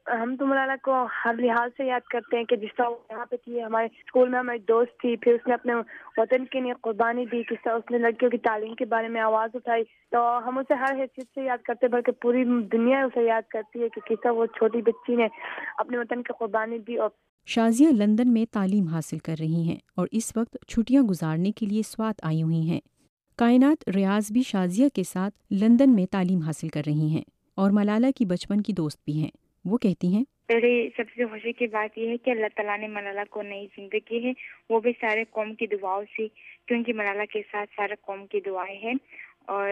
ہم تو ملالہ کو ہر لحاظ سے یاد کرتے ہیں کہ جس طرح وہ یہاں پہ تھی، ہمارے اسکول میں ہماری دوست تھی، پھر اس نے اپنے وطن کے لیے قربانی دی، کس طرح اس نے لڑکیوں کی تعلیم کے بارے میں آواز اٹھائی. تو ہم اسے ہر حیثیت سے یاد کرتے ہیں، بلکہ پوری دنیا اسے یاد کرتی ہے کہ کس طرح وہ چھوٹی بچی نے اپنے وطن کی قربانی دی. اور شازیہ لندن میں تعلیم حاصل کر رہی ہیں اور اس وقت چھٹیاں گزارنے کے لیے سوات آئی ہوئی ہیں. کائنات ریاض بھی شازیہ کے ساتھ لندن میں تعلیم حاصل کر رہی ہیں اور ملالہ کی بچپن کی دوست بھی ہیں. وہ کہتی ہیں، میری سب سے خوشی کی بات یہ ہے کہ اللہ تعالیٰ نے ملالہ کو نئی زندگی ہے، وہ بھی سارے قوم کی دعاؤں سے، کیونکہ ملالہ کے ساتھ سارے قوم کی دعائیں ہیں. اور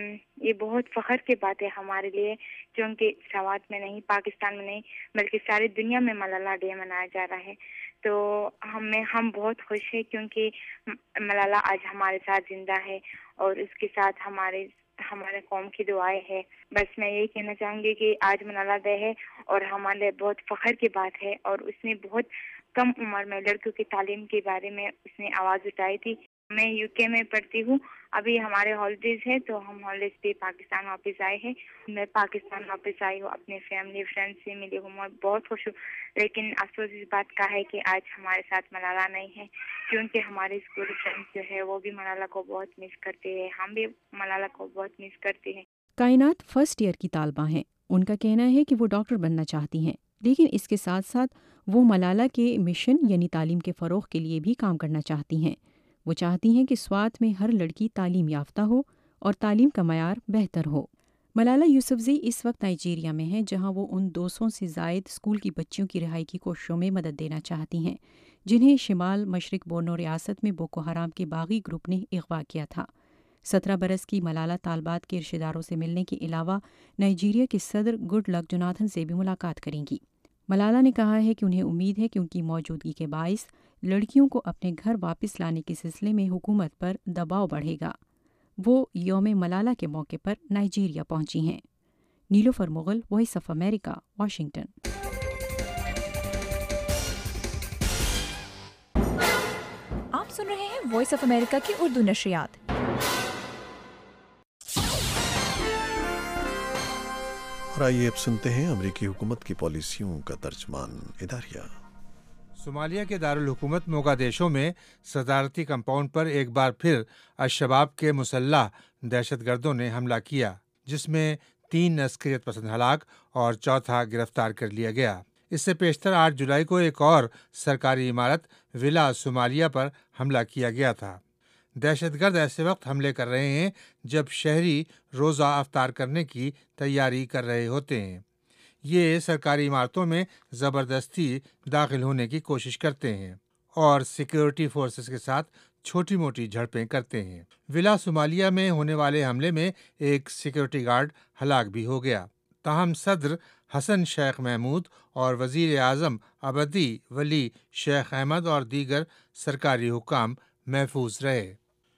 یہ بہت فخر کی بات ہے ہمارے لیے، کیونکہ سوات میں نہیں، پاکستان میں نہیں، بلکہ ساری دنیا میں ملالہ ڈے منایا جا رہا ہے. تو ہم بہت خوش ہیں کیونکہ ملالہ آج ہمارے ساتھ زندہ ہے اور اس کے ساتھ ہمارے قوم کی دعائیں ہے. بس میں یہی کہنا چاہوں گی کہ آج ملالہ ڈے ہے اور ہمارے لیے بہت فخر کی بات ہے. اور اس نے بہت کم عمر میں لڑکیوں کی تعلیم کے بارے میں اس نے آواز اٹھائی تھی. میں UK میں پڑھتی ہوں، ابھی ہمارے ہالیڈیز ہے تو ہم ہالیڈیز پہ پاکستان واپس آئے ہیں. میں پاکستان واپس آئی ہوں، اپنے فیملی فرینڈ سے ملی ہوں، میں بہت خوش ہوں. لیکن افسوس اس بات کا ہے کہ آج ہمارے ساتھ ملالہ نہیں ہے، کیونکہ ہمارے اسکول فرینڈ جو ہے وہ بھی ملالہ کو بہت مس کرتے ہیں، ہم بھی ملالہ کو بہت مس کرتے ہیں. کائنات فرسٹ ایئر کی طالبہ ہیں. ان کا کہنا ہے کہ وہ ڈاکٹر بننا چاہتی ہیں، لیکن اس کے ساتھ ساتھ وہ ملالہ کے مشن یعنی تعلیم کے فروغ کے لیے بھی کام کرنا چاہتی ہیں. وہ چاہتی ہیں کہ سوات میں ہر لڑکی تعلیم یافتہ ہو اور تعلیم کا معیار بہتر ہو. ملالہ یوسفزئی اس وقت نائجیریا میں ہیں، جہاں وہ ان 200 سے زائد اسکول کی بچیوں کی رہائی کی کوششوں میں مدد دینا چاہتی ہیں جنہیں شمال مشرق بورنو ریاست میں بوکو حرام کے باغی گروپ نے اغوا کیا تھا. 17 برس کی ملالہ طالبات کے رشتہ داروں سے ملنے کے علاوہ نائجیریا کے صدر گڈ لک جوناتھن سے بھی ملاقات کریں گی. ملالہ نے کہا ہے کہ انہیں امید ہے کہ ان کی موجودگی کے باعث لڑکیوں کو اپنے گھر واپس لانے کے سلسلے میں حکومت پر دباؤ بڑھے گا. وہ یوم ملالہ کے موقع پر نائجیریا پہنچی ہیں. Nilofar Mughal, Voice of America, Washington. آپ سن رہے ہیں وائس آف امریکہ کی اردو نشریات. اور آئیے اب سنتے ہیں امریکی حکومت کی پالیسیوں کا ترجمان اداریہ. صومالیہ کے دارالحکومت موگادیشو میں صدارتی کمپاؤنڈ پر ایک بار پھر الشباب کے مسلح دہشت گردوں نے حملہ کیا، جس میں 3 عسکریت پسند ہلاک اور 4 گرفتار کر لیا گیا. اس سے پیشتر 8 جولائی کو ایک اور سرکاری عمارت ولا صومالیہ پر حملہ کیا گیا تھا. دہشت گرد ایسے وقت حملے کر رہے ہیں جب شہری روزہ افطار کرنے کی تیاری کر رہے ہوتے ہیں. یہ سرکاری عمارتوں میں زبردستی داخل ہونے کی کوشش کرتے ہیں اور سیکیورٹی فورسز کے ساتھ چھوٹی موٹی جھڑپیں کرتے ہیں. ولا صومالیہ میں ہونے والے حملے میں ایک سیکیورٹی گارڈ ہلاک بھی ہو گیا. تاہم صدر حسن شیخ محمود اور وزیر اعظم عبدی ولی شیخ احمد اور دیگر سرکاری حکام محفوظ رہے.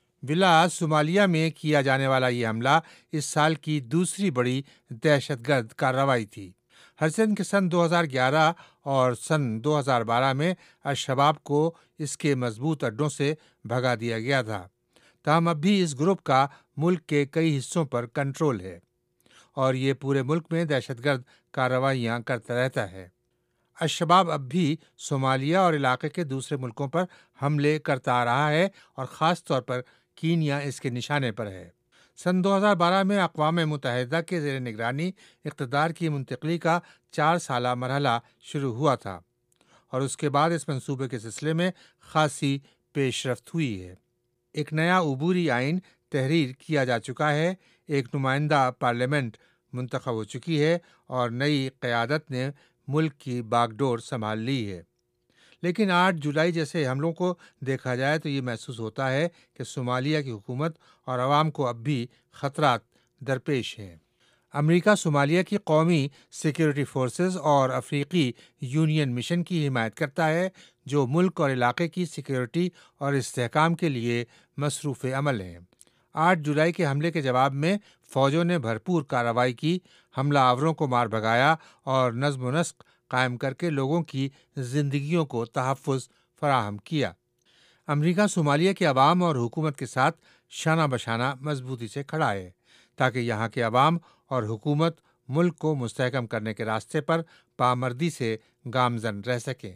ولا صومالیہ میں کیا جانے والا یہ حملہ اس سال کی دوسری بڑی دہشت گرد کارروائی تھی. ہرچند کہ سن 2011 اور سن 2012 میں الشباب کو اس کے مضبوط اڈوں سے بھگا دیا گیا تھا، تاہم اب بھی اس گروپ کا ملک کے کئی حصوں پر کنٹرول ہے اور یہ پورے ملک میں دہشت گرد کارروائیاں کرتا رہتا ہے. الشباب اب بھی صومالیہ اور علاقے کے دوسرے ملکوں پر حملے کرتا آ رہا ہے اور خاص طور پر کینیا اس کے نشانے پر ہے. سن 2012 میں اقوام متحدہ کے زیر نگرانی اقتدار کی منتقلی کا 4 سالہ مرحلہ شروع ہوا تھا اور اس کے بعد اس منصوبے کے سلسلے میں خاصی پیش رفت ہوئی ہے. ایک نیا عبوری آئین تحریر کیا جا چکا ہے، ایک نمائندہ پارلیمنٹ منتخب ہو چکی ہے اور نئی قیادت نے ملک کی باغ ڈور سنبھال لی ہے. لیکن 8 جولائی جیسے حملوں کو دیکھا جائے تو یہ محسوس ہوتا ہے کہ صومالیہ کی حکومت اور عوام کو اب بھی خطرات درپیش ہیں. امریکہ صومالیہ کی قومی سیکیورٹی فورسز اور افریقی یونین مشن کی حمایت کرتا ہے، جو ملک اور علاقے کی سیکیورٹی اور استحکام کے لیے مصروف عمل ہیں. 8 جولائی کے حملے کے جواب میں فوجوں نے بھرپور کارروائی کی، حملہ آوروں کو مار بھگایا اور نظم و نسق قائم کر کے لوگوں کی زندگیوں کو تحفظ فراہم کیا. امریکہ صومالیہ کے عوام اور حکومت کے ساتھ شانہ بشانہ مضبوطی سے کھڑا ہے تاکہ یہاں کے عوام اور حکومت मुल्क को मुस्तहकम करने के रास्ते पर पामर्दी से गामजन रह सकें।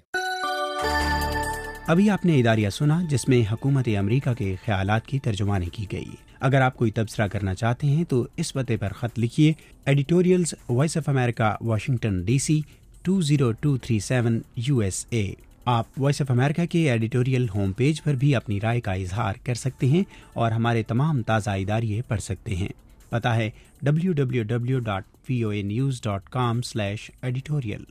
अभी आपने इदारिया सुना जिसमें हुकूमत अमरीका के ख्यालात की तर्जुमानी की गई। अगर आप कोई तबसरा करना चाहते हैं तो इस पते पर ख़त लिखिए, editorials Voice of America, Washington DC 20237 USA। आप वॉइस ऑफ अमेरिका के एडिटोरियल होम पेज पर भी अपनी राय का इजहार कर सकते हैं और हमारे तमाम ताज़ा इदारिये पढ़ सकते हैं। पता है www.voanews.com/editorial।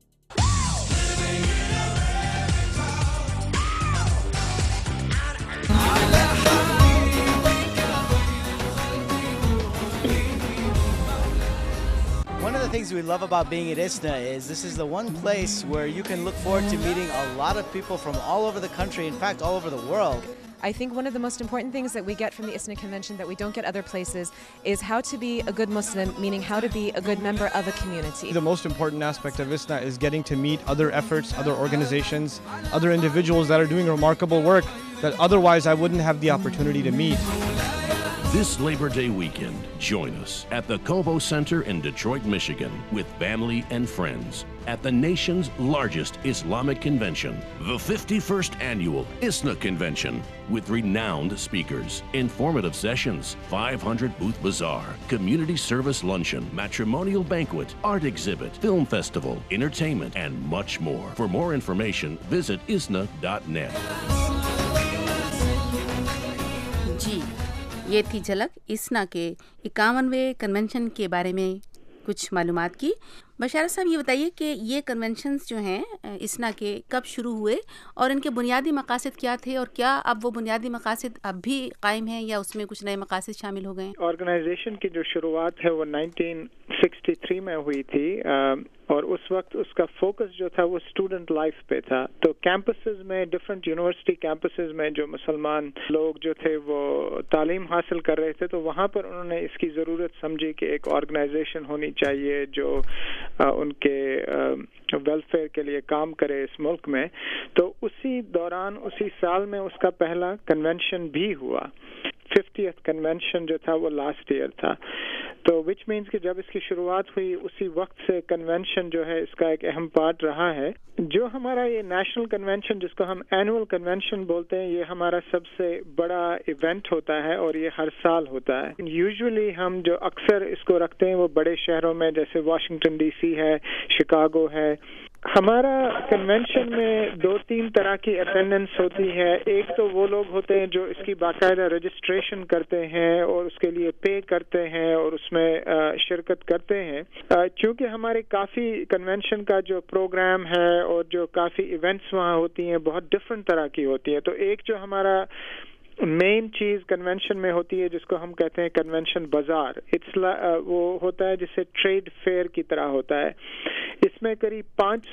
One of the things we love about being at ISNA is this is the one place where you can look forward to meeting a lot of people from all over the country, in fact, all over the world. I think one of the most important things that we get from the ISNA convention that we don't get other places is how to be a good Muslim, meaning how to be a good member of a community. The most important aspect of ISNA is getting to meet other efforts, other organizations, other individuals that are doing remarkable work that otherwise I wouldn't have the opportunity to meet. This Labor Day weekend, join us at the Cobo Center in Detroit, Michigan, with family and friends at the nation's largest Islamic convention, the 51st Annual ISNA Convention, with renowned speakers, informative sessions, 500 booth bazaar, community service luncheon, matrimonial banquet, art exhibit, film festival, entertainment, and much more. For more information, visit isna.net. जी, ये थी झलक ISNA के 51वें convention के बारे में कुछ मालूमात की। बशारत साहब, ये बताइए कि ये कन्वेंशंस जो हैं ISNA के कब शुरू हुए और इनके बुनियादी मकासद क्या थे, और क्या अब वो बुनियादी मकासद अब भी कायम हैं या उसमें कुछ नए मकासद शामिल हो गए? ऑर्गेनाइजेशन की जो शुरुआत है वो 1963 में हुई थी और उस वक्त उसका फोकस जो था वो स्टूडेंट लाइफ पे था। तो कैंपसेस में, डिफरेंट यूनिवर्सिटी कैंपसेस में जो मुसलमान लोग जो थे वो तालीम हासिल कर रहे थे, तो वहाँ पर उन्होंने इसकी ज़रूरत समझी कि एक ऑर्गेनाइजेशन होनी चाहिए जो उनके वेलफेयर के लिए काम करे इस मुल्क में। तो उसी दौरान, उसी साल में उसका पहला कन्वेंशन भी हुआ। 50th कन्वेंशन जो था वो लास्ट ईयर था। तो विच मीन्स कि जब इसकी शुरुआत हुई उसी वक्त से कन्वेंशन जो है इसका एक अहम पार्ट रहा है। जो हमारा ये नेशनल कन्वेंशन जिसको हम एनुअल कन्वेंशन बोलते हैं, ये हमारा सबसे बड़ा इवेंट होता है और ये हर साल होता है। यूजुअली हम जो अक्सर इसको रखते हैं वो बड़े शहरों में, जैसे वाशिंगटन DC है, शिकागो है। हमारा कन्वेंशन में 2-3 तरह की अटेंडेंस होती है। एक तो वो लोग होते हैं जो इसकी बाकायदा रजिस्ट्रेशन करते हैं और उसके लिए पे करते हैं और उसमें शिरकत करते हैं। क्योंकि हमारे काफ़ी कन्वेंशन का जो प्रोग्राम है और जो काफ़ी इवेंट्स वहाँ होती हैं बहुत डिफरेंट तरह की होती हैं। तो एक जो हमारा मेन चीज़ कन्वेंशन में होती है जिसको हम कहते हैं कन्वेंशन बाजार, वो होता है जिससे ट्रेड फेयर की तरह होता है। इसमें करीब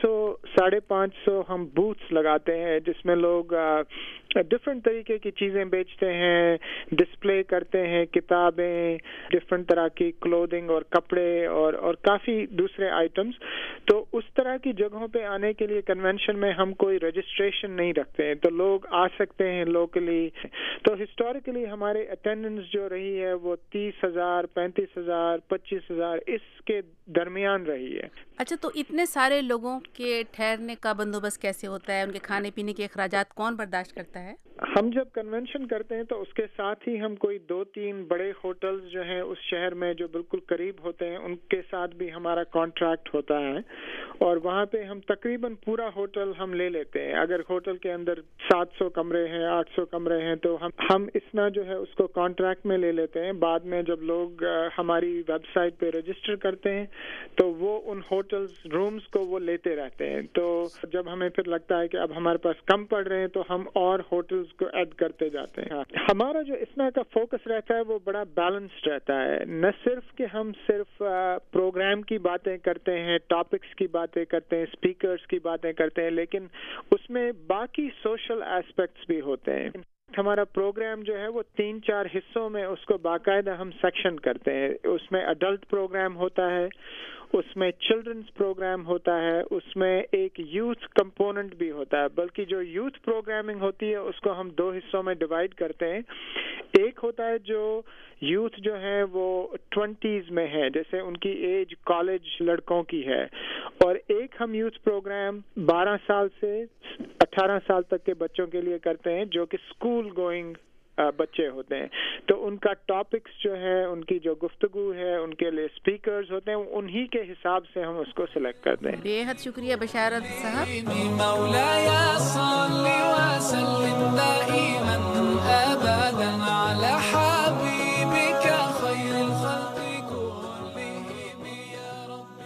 500-550 हम बूथ्स लगाते हैं जिसमें लोग डिफरेंट तरीके की चीज़ें बेचते हैं, डिस्प्ले करते हैं, किताबें, डिफरेंट तरह की क्लोथिंग और कपड़े और काफ़ी दूसरे आइटम्स। तो उस तरह की जगहों पे आने के लिए कन्वेंशन में हम कोई रजिस्ट्रेशन नहीं रखते हैं, तो लोग आ सकते हैं लोकली। तो हिस्टोरिकली हमारे अटेंडेंस जो रही है वो 30,000, 35,000, 25,000 इसके दरमियान रही है। अच्छा, तो इतने सारे लोगों के ठहरने का बंदोबस्त कैसे होता है? उनके खाने पीने के अखराजात कौन बर्दाश्त करता है? हम जब कन्वेंशन करते हैं तो उसके साथ ही हम कोई 2-3 बड़े होटल्स जो हैं उस शहर में जो बिल्कुल करीब होते हैं उनके साथ भी हमारा कॉन्ट्रैक्ट होता है और वहाँ पे हम तकरीबन पूरा होटल हम ले लेते हैं। अगर होटल के अंदर 700 कमरे हैं, 800 कमरे हैं, तो हम इतना जो है उसको कॉन्ट्रैक्ट में ले लेते हैं। बाद में जब लोग हमारी वेबसाइट पे रजिस्टर करते हैं तो वो उन होटल्स रूम्स को वो लेते रहते हैं। तो जब हमें फिर लगता है कि अब हमारे पास कम पड़ रहे हैं तो हम और होटल्स को ऐड करते जाते हैं। हमारा जो इसमें का फोकस रहता है वो बड़ा बैलेंस्ड रहता है। न सिर्फ कि हम सिर्फ प्रोग्राम की बातें करते हैं, टॉपिक्स की बातें करते हैं, स्पीकर्स की बातें करते हैं, लेकिन उसमें बाकी सोशल एस्पेक्ट्स भी होते हैं। हमारा प्रोग्राम जो है वो 3-4 हिस्सों में उसको बाकायदा हम सेक्शन करते हैं। उसमें अडल्ट प्रोग्राम होता है, اس میں چلڈرنس پروگرام ہوتا ہے, اس میں ایک یوتھ کمپوننٹ بھی ہوتا ہے. بلکہ جو یوتھ پروگرامنگ ہوتی ہے اس کو ہم 2 حصوں میں ڈیوائڈ کرتے ہیں. ایک ہوتا ہے جو یوتھ جو ہے وہ 20s میں ہے, جیسے ان کی ایج کالج لڑکوں کی ہے, اور ایک ہم یوتھ پروگرام 12 سال سے 18 سال تک کے بچوں کے لیے کرتے ہیں جو کہ اسکول گوئنگ بچے ہوتے ہیں. تو ان کا ٹاپکس جو ہے, ان کی جو گفتگو ہے, ان کے لیے اسپیکرز ہوتے ہیں, انہی کے حساب سے ہم اس کو سلیکٹ کرتے ہیں. بے حد شکریہ بشارت صاحب. مولاي صل وسلم دائما ابدا على حبيبك خير الخلق كلهم يا رب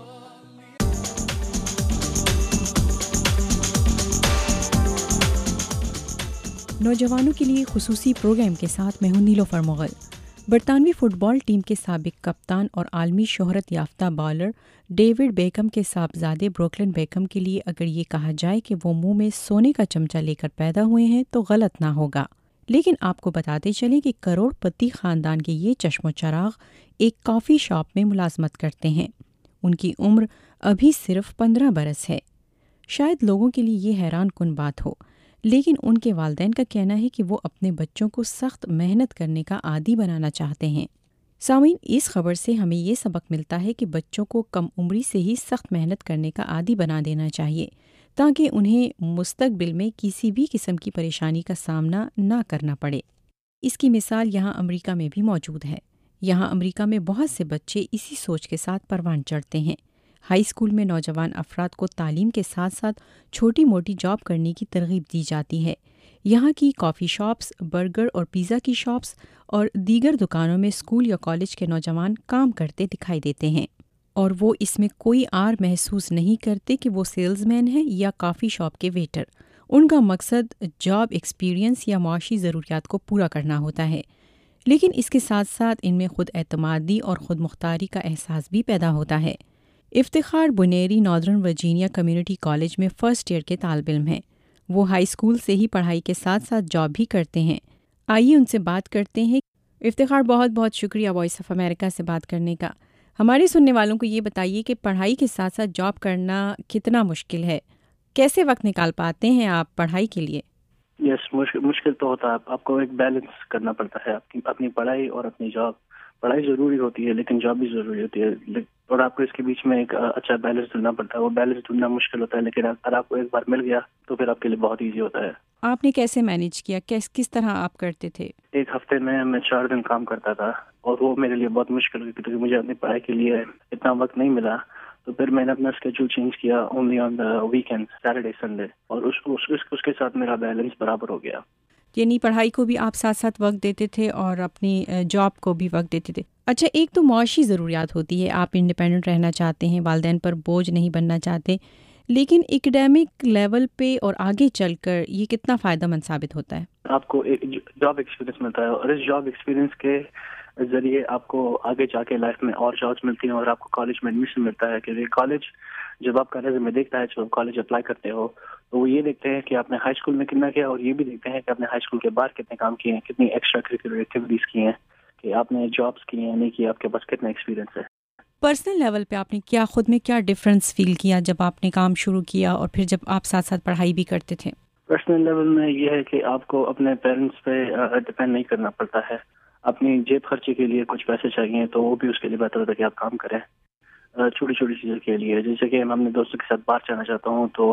نوجوانوں کے لیے خصوصی پروگرام کے ساتھ میں ہوں نیلوفر مغل. برطانوی فٹ بال ٹیم کے سابق کپتان اور عالمی شہرت یافتہ بالر ڈیوڈ بیکم کے صاحبزادے بروکلن بیکم کے لیے اگر یہ کہا جائے کہ وہ منہ میں سونے کا چمچہ لے کر پیدا ہوئے ہیں تو غلط نہ ہوگا. لیکن آپ کو بتاتے چلیں کہ کروڑ پتی خاندان کے یہ چشم و چراغ ایک کافی شاپ میں ملازمت کرتے ہیں. ان کی عمر ابھی صرف 15 برس ہے. شاید لوگوں کے لیے یہ حیران کن بات ہو, لیکن ان کے والدین کا کہنا ہے کہ وہ اپنے بچوں کو سخت محنت کرنے کا عادی بنانا چاہتے ہیں. سامعین, اس خبر سے ہمیں یہ سبق ملتا ہے کہ بچوں کو کم عمری سے ہی سخت محنت کرنے کا عادی بنا دینا چاہیے تاکہ انہیں مستقبل میں کسی بھی قسم کی پریشانی کا سامنا نہ کرنا پڑے. اس کی مثال یہاں امریکہ میں بھی موجود ہے. یہاں امریکہ میں بہت سے بچے اسی سوچ کے ساتھ پروان چڑھتے ہیں. ہائی اسکول میں نوجوان افراد کو تعلیم کے ساتھ ساتھ چھوٹی موٹی جاب کرنے کی ترغیب دی جاتی ہے. یہاں کی کافی شاپس, برگر اور پیزا کی شاپس اور دیگر دکانوں میں اسکول یا کالج کے نوجوان کام کرتے دکھائی دیتے ہیں, اور وہ اس میں کوئی آر محسوس نہیں کرتے کہ وہ سیلز مین ہیں یا کافی شاپ کے ویٹر. ان کا مقصد جاب ایکسپیرینس یا معاشی ضروریات کو پورا کرنا ہوتا ہے. لیکن اس کے ساتھ ساتھ ان میں خود اعتمادی اور خود مختاری کا احساس بھی پیدا ہوتا ہے. Iftikhar Buneri Northern Virginia community college میں فرسٹ ایئر کے طالب علم ہیں. وہ ہائی اسکول سے ہی پڑھائی کے ساتھ ساتھ جاب بھی کرتے ہیں. آئیے ان سے بات کرتے ہیں. افتخار, بہت بہت شکریہ وائس آف امریکہ سے بات کرنے کا. ہمارے سننے والوں کو یہ بتائیے کہ پڑھائی کے ساتھ ساتھ جاب کرنا کتنا مشکل ہے, کیسے وقت نکال پاتے ہیں آپ پڑھائی کے لیے؟ یس, مشکل تو ہوتا ہے. آپ کو ایک بیلنس کرنا پڑتا ہے, اپنی پڑھائی اور اپنی جاب. پڑھائی ضروری ہوتی ہے لیکن جاب بھی ضروری ہوتی ہے, اور آپ کو اس کے بیچ میں ایک اچھا بیلنس ڈھونڈنا پڑتا ہے. وہ بیلنس ڈھونڈنا مشکل ہوتا ہے, لیکن اگر آپ کو ایک بار مل گیا تو پھر آپ کے لیے بہت ایزی ہوتا ہے. آپ نے کیسے مینیج کیا, کس طرح آپ کرتے تھے؟ ایک ہفتے میں 4 دن کام کرتا تھا, اور وہ میرے لیے بہت مشکل ہوئی کیونکہ مجھے اپنی پڑھائی کے لیے اتنا وقت نہیں ملا. تو پھر میں نے اپنا اسکیڈول چینج کیا only on the weekend, Saturday Sunday, اور اس کے ساتھ میرا بیلنس برابر ہو گیا. یعنی پڑھائی کو بھی آپ ساتھ ساتھ وقت دیتے تھے اور اپنی جاب کو بھی وقت دیتے تھے. اچھا, ایک تو معاشی ضروریات ہوتی ہے, آپ انڈیپینڈنٹ رہنا چاہتے ہیں, والدین پر بوجھ نہیں بننا چاہتے, لیکن ایکڈیمک لیول پہ اور آگے چل کر یہ کتنا فائدہ مند ثابت ہوتا ہے؟ آپ کو ایک جاب ایکسپیرینس ملتا ہے, اور اس جاب ایکسپیرینس کے ذریعے آپ کو آگے جا کے لائف میں اور جابس ملتی ہیں, اور آپ کو کالج میں ایڈمیشن ملتا ہے. کہ کالج جب آپ کا ریزیومے دیکھتا ہے, جب آپ کالج اپلائی کرتے ہو, تو وہ یہ دیکھتے ہیں کہ آپ نے ہائی اسکول میں کتنا کیا, اور یہ بھی دیکھتے ہیں کہ آپ نے ہائی اسکول کے بعد کتنے کام کیے ہیں, کتنی ایکسٹرا کریکولر ایکٹیویٹیز کی ہیں, کہ آپ نے جابس کی ہیں نہیں کی, آپ کے پاس کتنا ایکسپیرینس ہے. پرسنل لیول پہ آپ نے کیا خود میں کیا ڈفرینس فیل کیا جب آپ نے کام شروع کیا اور پھر جب آپ ساتھ ساتھ پڑھائی بھی کرتے تھے؟ پرسنل لیول میں یہ ہے کہ آپ کو اپنے پیرنٹس پہ ڈپینڈ نہیں کرنا پڑتا ہے. اپنی جیب خرچے کے لیے کچھ پیسے چاہیے تو وہ بھی اس کے لیے بہتر ہوتا ہے کہ آپ کام کریں چھوٹی چھوٹی چیزوں کے لیے. جیسے کہ میں اپنے دوستوں کے ساتھ باہر جانا چاہتا ہوں تو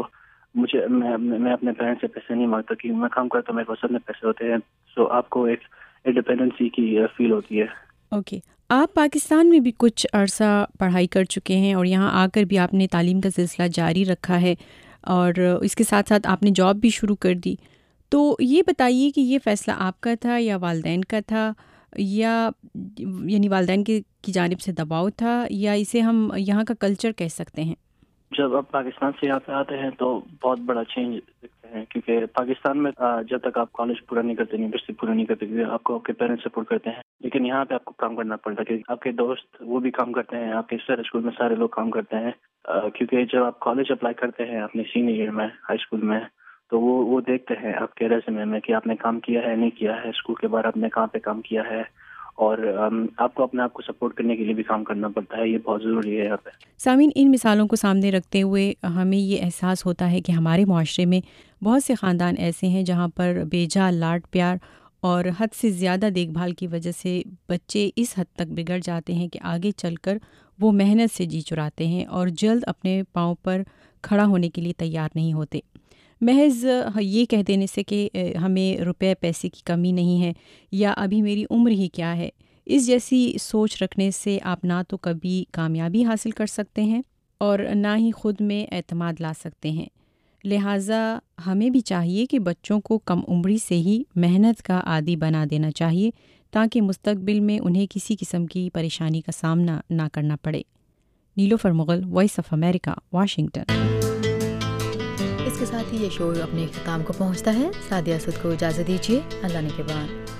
میں اپنے پیرنٹس سے پیسے نہیں مانگتا کہ میں کام کرتا ہوں, میرے پاس اپنے پیسے ہوتے ہیں. سو آپ کو ایک انڈیپینڈنسی کی فیل ہوتی ہے. اوکے, آپ پاکستان میں بھی کچھ عرصہ پڑھائی کر چکے ہیں اور یہاں آ کر بھی آپ نے تعلیم کا سلسلہ جاری رکھا ہے اور اس کے ساتھ ساتھ آپ نے جاب بھی شروع کر دی. تو یہ بتائیے کہ یہ فیصلہ آپ کا تھا یا والدین کا تھا, یا یعنی والدین کی جانب سے دباؤ تھا, یا اسے ہم یہاں کا کلچر کہہ سکتے ہیں؟ جب آپ پاکستان سے یہاں پہ آتے ہیں تو بہت بڑا چینج دیکھتے ہیں, کیونکہ پاکستان میں جب تک آپ کالج پورا نہیں کرتے, یونیورسٹی پورا نہیں کرتے, کیونکہ آپ کو آپ کے پیرنٹس سپورٹ کرتے ہیں. لیکن یہاں پہ آپ کو کام کرنا پڑتا ہے کیونکہ آپ کے دوست وہ بھی کام کرتے ہیں, آپ کے سر اسکول میں سارے لوگ کام کرتے ہیں. کیونکہ جب آپ کالج اپلائی کرتے ہیں اپنے سینئر ایئر میں ہائی اسکول میں, تو وہ دیکھتے ہیں آپ کے ریزیومے میں کہ آپ نے کام کیا ہے نہیں کیا ہے, اسکول کے بعد آپ نے کہاں پہ کام کیا ہے, اور آپ کو اپنے آپ کو سپورٹ کرنے کے لیے بھی کام کرنا پڑتا ہے. یہ بہت ضروری ہے یہاں پہ. سامعین، ان مثالوں کو سامنے رکھتے ہوئے ہمیں یہ احساس ہوتا ہے کہ ہمارے معاشرے میں بہت سے خاندان ایسے ہیں جہاں پر بے جا لاڈ پیار اور حد سے زیادہ دیکھ بھال کی وجہ سے بچے اس حد تک بگڑ جاتے ہیں کہ آگے چل کر وہ محنت سے جی چراتے ہیں اور جلد اپنے پاؤں پر کھڑا ہونے کے لیے تیار نہیں ہوتے. محض یہ کہہ دینے سے کہ ہمیں روپے پیسے کی کمی نہیں ہے یا ابھی میری عمر ہی کیا ہے، اس جیسی سوچ رکھنے سے آپ نہ تو کبھی کامیابی حاصل کر سکتے ہیں اور نہ ہی خود میں اعتماد لا سکتے ہیں. لہٰذا ہمیں بھی چاہیے کہ بچوں کو کم عمری سے ہی محنت کا عادی بنا دینا چاہیے تاکہ مستقبل میں انہیں کسی قسم کی پریشانی کا سامنا نہ کرنا پڑے. Nilofar Mughal, Voice of America, Washington. اس کے ساتھ ہی یہ شو اپنے اختتام کو پہنچتا ہے. سعدیہ اسد کو اجازت دیجیے. اللہ نے کے بعد.